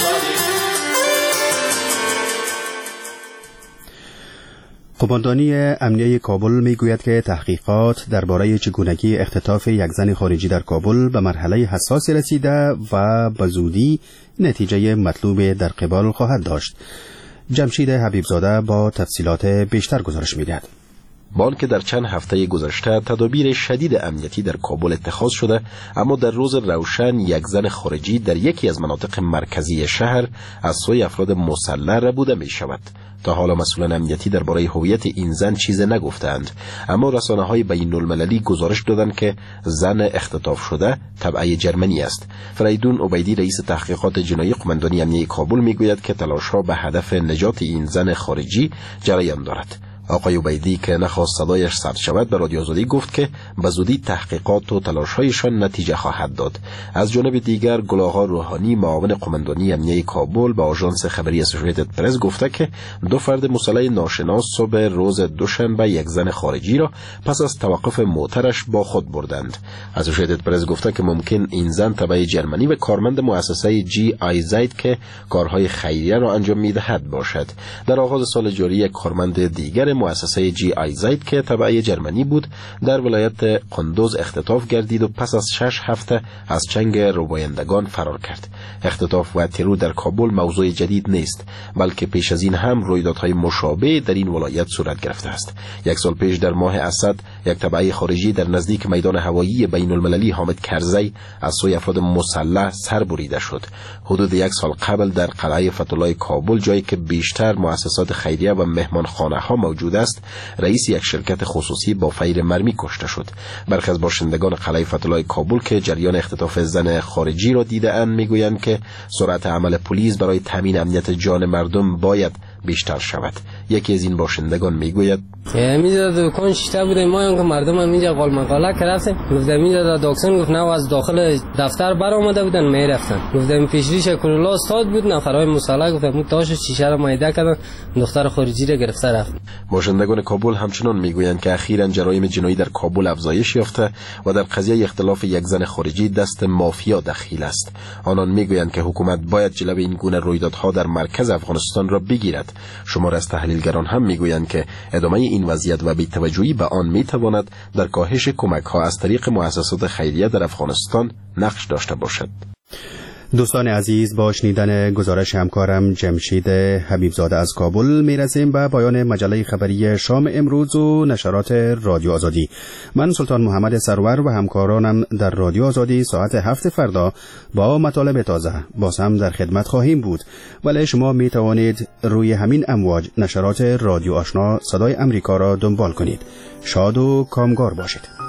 قماندانی امنیه کابل میگوید که تحقیقات درباره چگونگی اختطاف یک زن خارجی در کابل به مرحله حساسی رسیده و به زودی نتیجه مطلوب در قبال خواهد داشت. جمشید حبیبزاده با تفصیلات بیشتر گزارش میدهد. با آنکه در چند هفته گذشته تدابیر شدید امنیتی در کابل اتخاذ شده، اما در روز روشن یک زن خارجی در یکی از مناطق مرکزی شهر از سوی افراد مسلح ربوده می شود. تا حالا مسئولان امنیتی درباره هویت این زن چیز نگفتند، اما رسانه‌های بین‌المللی گزارش دادند که زن اختطاف شده تبعه جرمنی است. فریدون عبیدی رئیس تحقیقات جنایی قماندانی امنیه کابل میگوید که تلاش‌ها به هدف نجات این زن خارجی جریان دارد. آقای عبیدی که نخواست صدایش ثبت شود به رادیو آزادی گفت که به زودی تحقیقات و تلاش‌هایشان نتیجه خواهد داد. از جانب دیگر گل‌آقا روحانی معاون قماندانی امنیه کابل به آژانس خبری اسوسییتد پرس گفته که دو فرد مسلح ناشناس صبح روز دوشنبه یک زن خارجی را پس از توقف موترش با خود بردند. اسوسییتد پرس گفته که ممکن این زن تبع جرمنی و کارمند مؤسسه جی آی زد که کارهای خیریه را انجام می‌دهد باشد. در آغاز سال جاری یک کارمند دیگر مؤسسه جی آی زید که تبع جرمنی بود در ولایت قندوز اختطاف گردید و پس از شش هفته از چنگ ربایندگان فرار کرد. اختطاف و ترور در کابل موضوع جدید نیست، بلکه پیش از این هم رویدادهای مشابه در این ولایت صورت گرفته است. یک سال پیش در ماه اسد یک تبعه خارجی در نزدیک میدان هوایی بین المللی حامد کرزی از سوی افراد مسلح سر بریده شد. حدود یک سال قبل در قلعه فتح‌الله کابل، جایی که بیشتر مؤسسات خیریه و مهمانخانه ها موجود است، رئیس یک شرکت خصوصی با فیر مرمی کشته شد. برخی از باشندگان قلعه فتح‌الله کابل که جریان اختطاف زن خارجی را دیده‌اند میگویند که سرعت عمل پلیس برای تامین امنیت جان مردم باید بیشتر شود. یکی از این باشندگان میگوید اینجا دکان شیشته بوده، ما هم که مردم هم اینجا قال مقاله کردن، گفتم اینجا دکان گفت نه از داخل دفتر بر آمده بودن میرفتن، گفتم پیشریش کرولا استاد بود، نفرای مسلح گفتم تاش شیشه را مایده کردن، دختر خارجی را گرفته رفت. باشندگان کابل همچنان میگویند که اخیراً جرایم جنایی در کابل افزایش یافته و در قضیه اختلاف یک زن خارجی دست مافیا دخیل است. آنان میگویند که حکومت باید جلوی این گونه رویدادها در مرکز افغانستان را بگیرد. شمار از تحلیلگران هم میگویند که ادامه این وضعیت و بی‌توجهی به آن میتواند در کاهش کمک‌ها از طریق مؤسسات خیریه در افغانستان نقش داشته باشد. دوستان عزیز، با شنیدن گزارش همکارم جمشید حبیبزاده از کابل میرسیم به پایان مجله خبری شام امروز و نشرات رادیو آزادی. من سلطان محمد سرور و همکارانم در رادیو آزادی ساعت هفت فردا با مطالب تازه باز هم در خدمت خواهیم بود، ولی شما می توانید روی همین امواج نشرات رادیو آشنا صدای امریکا را دنبال کنید. شاد و کامگار باشید.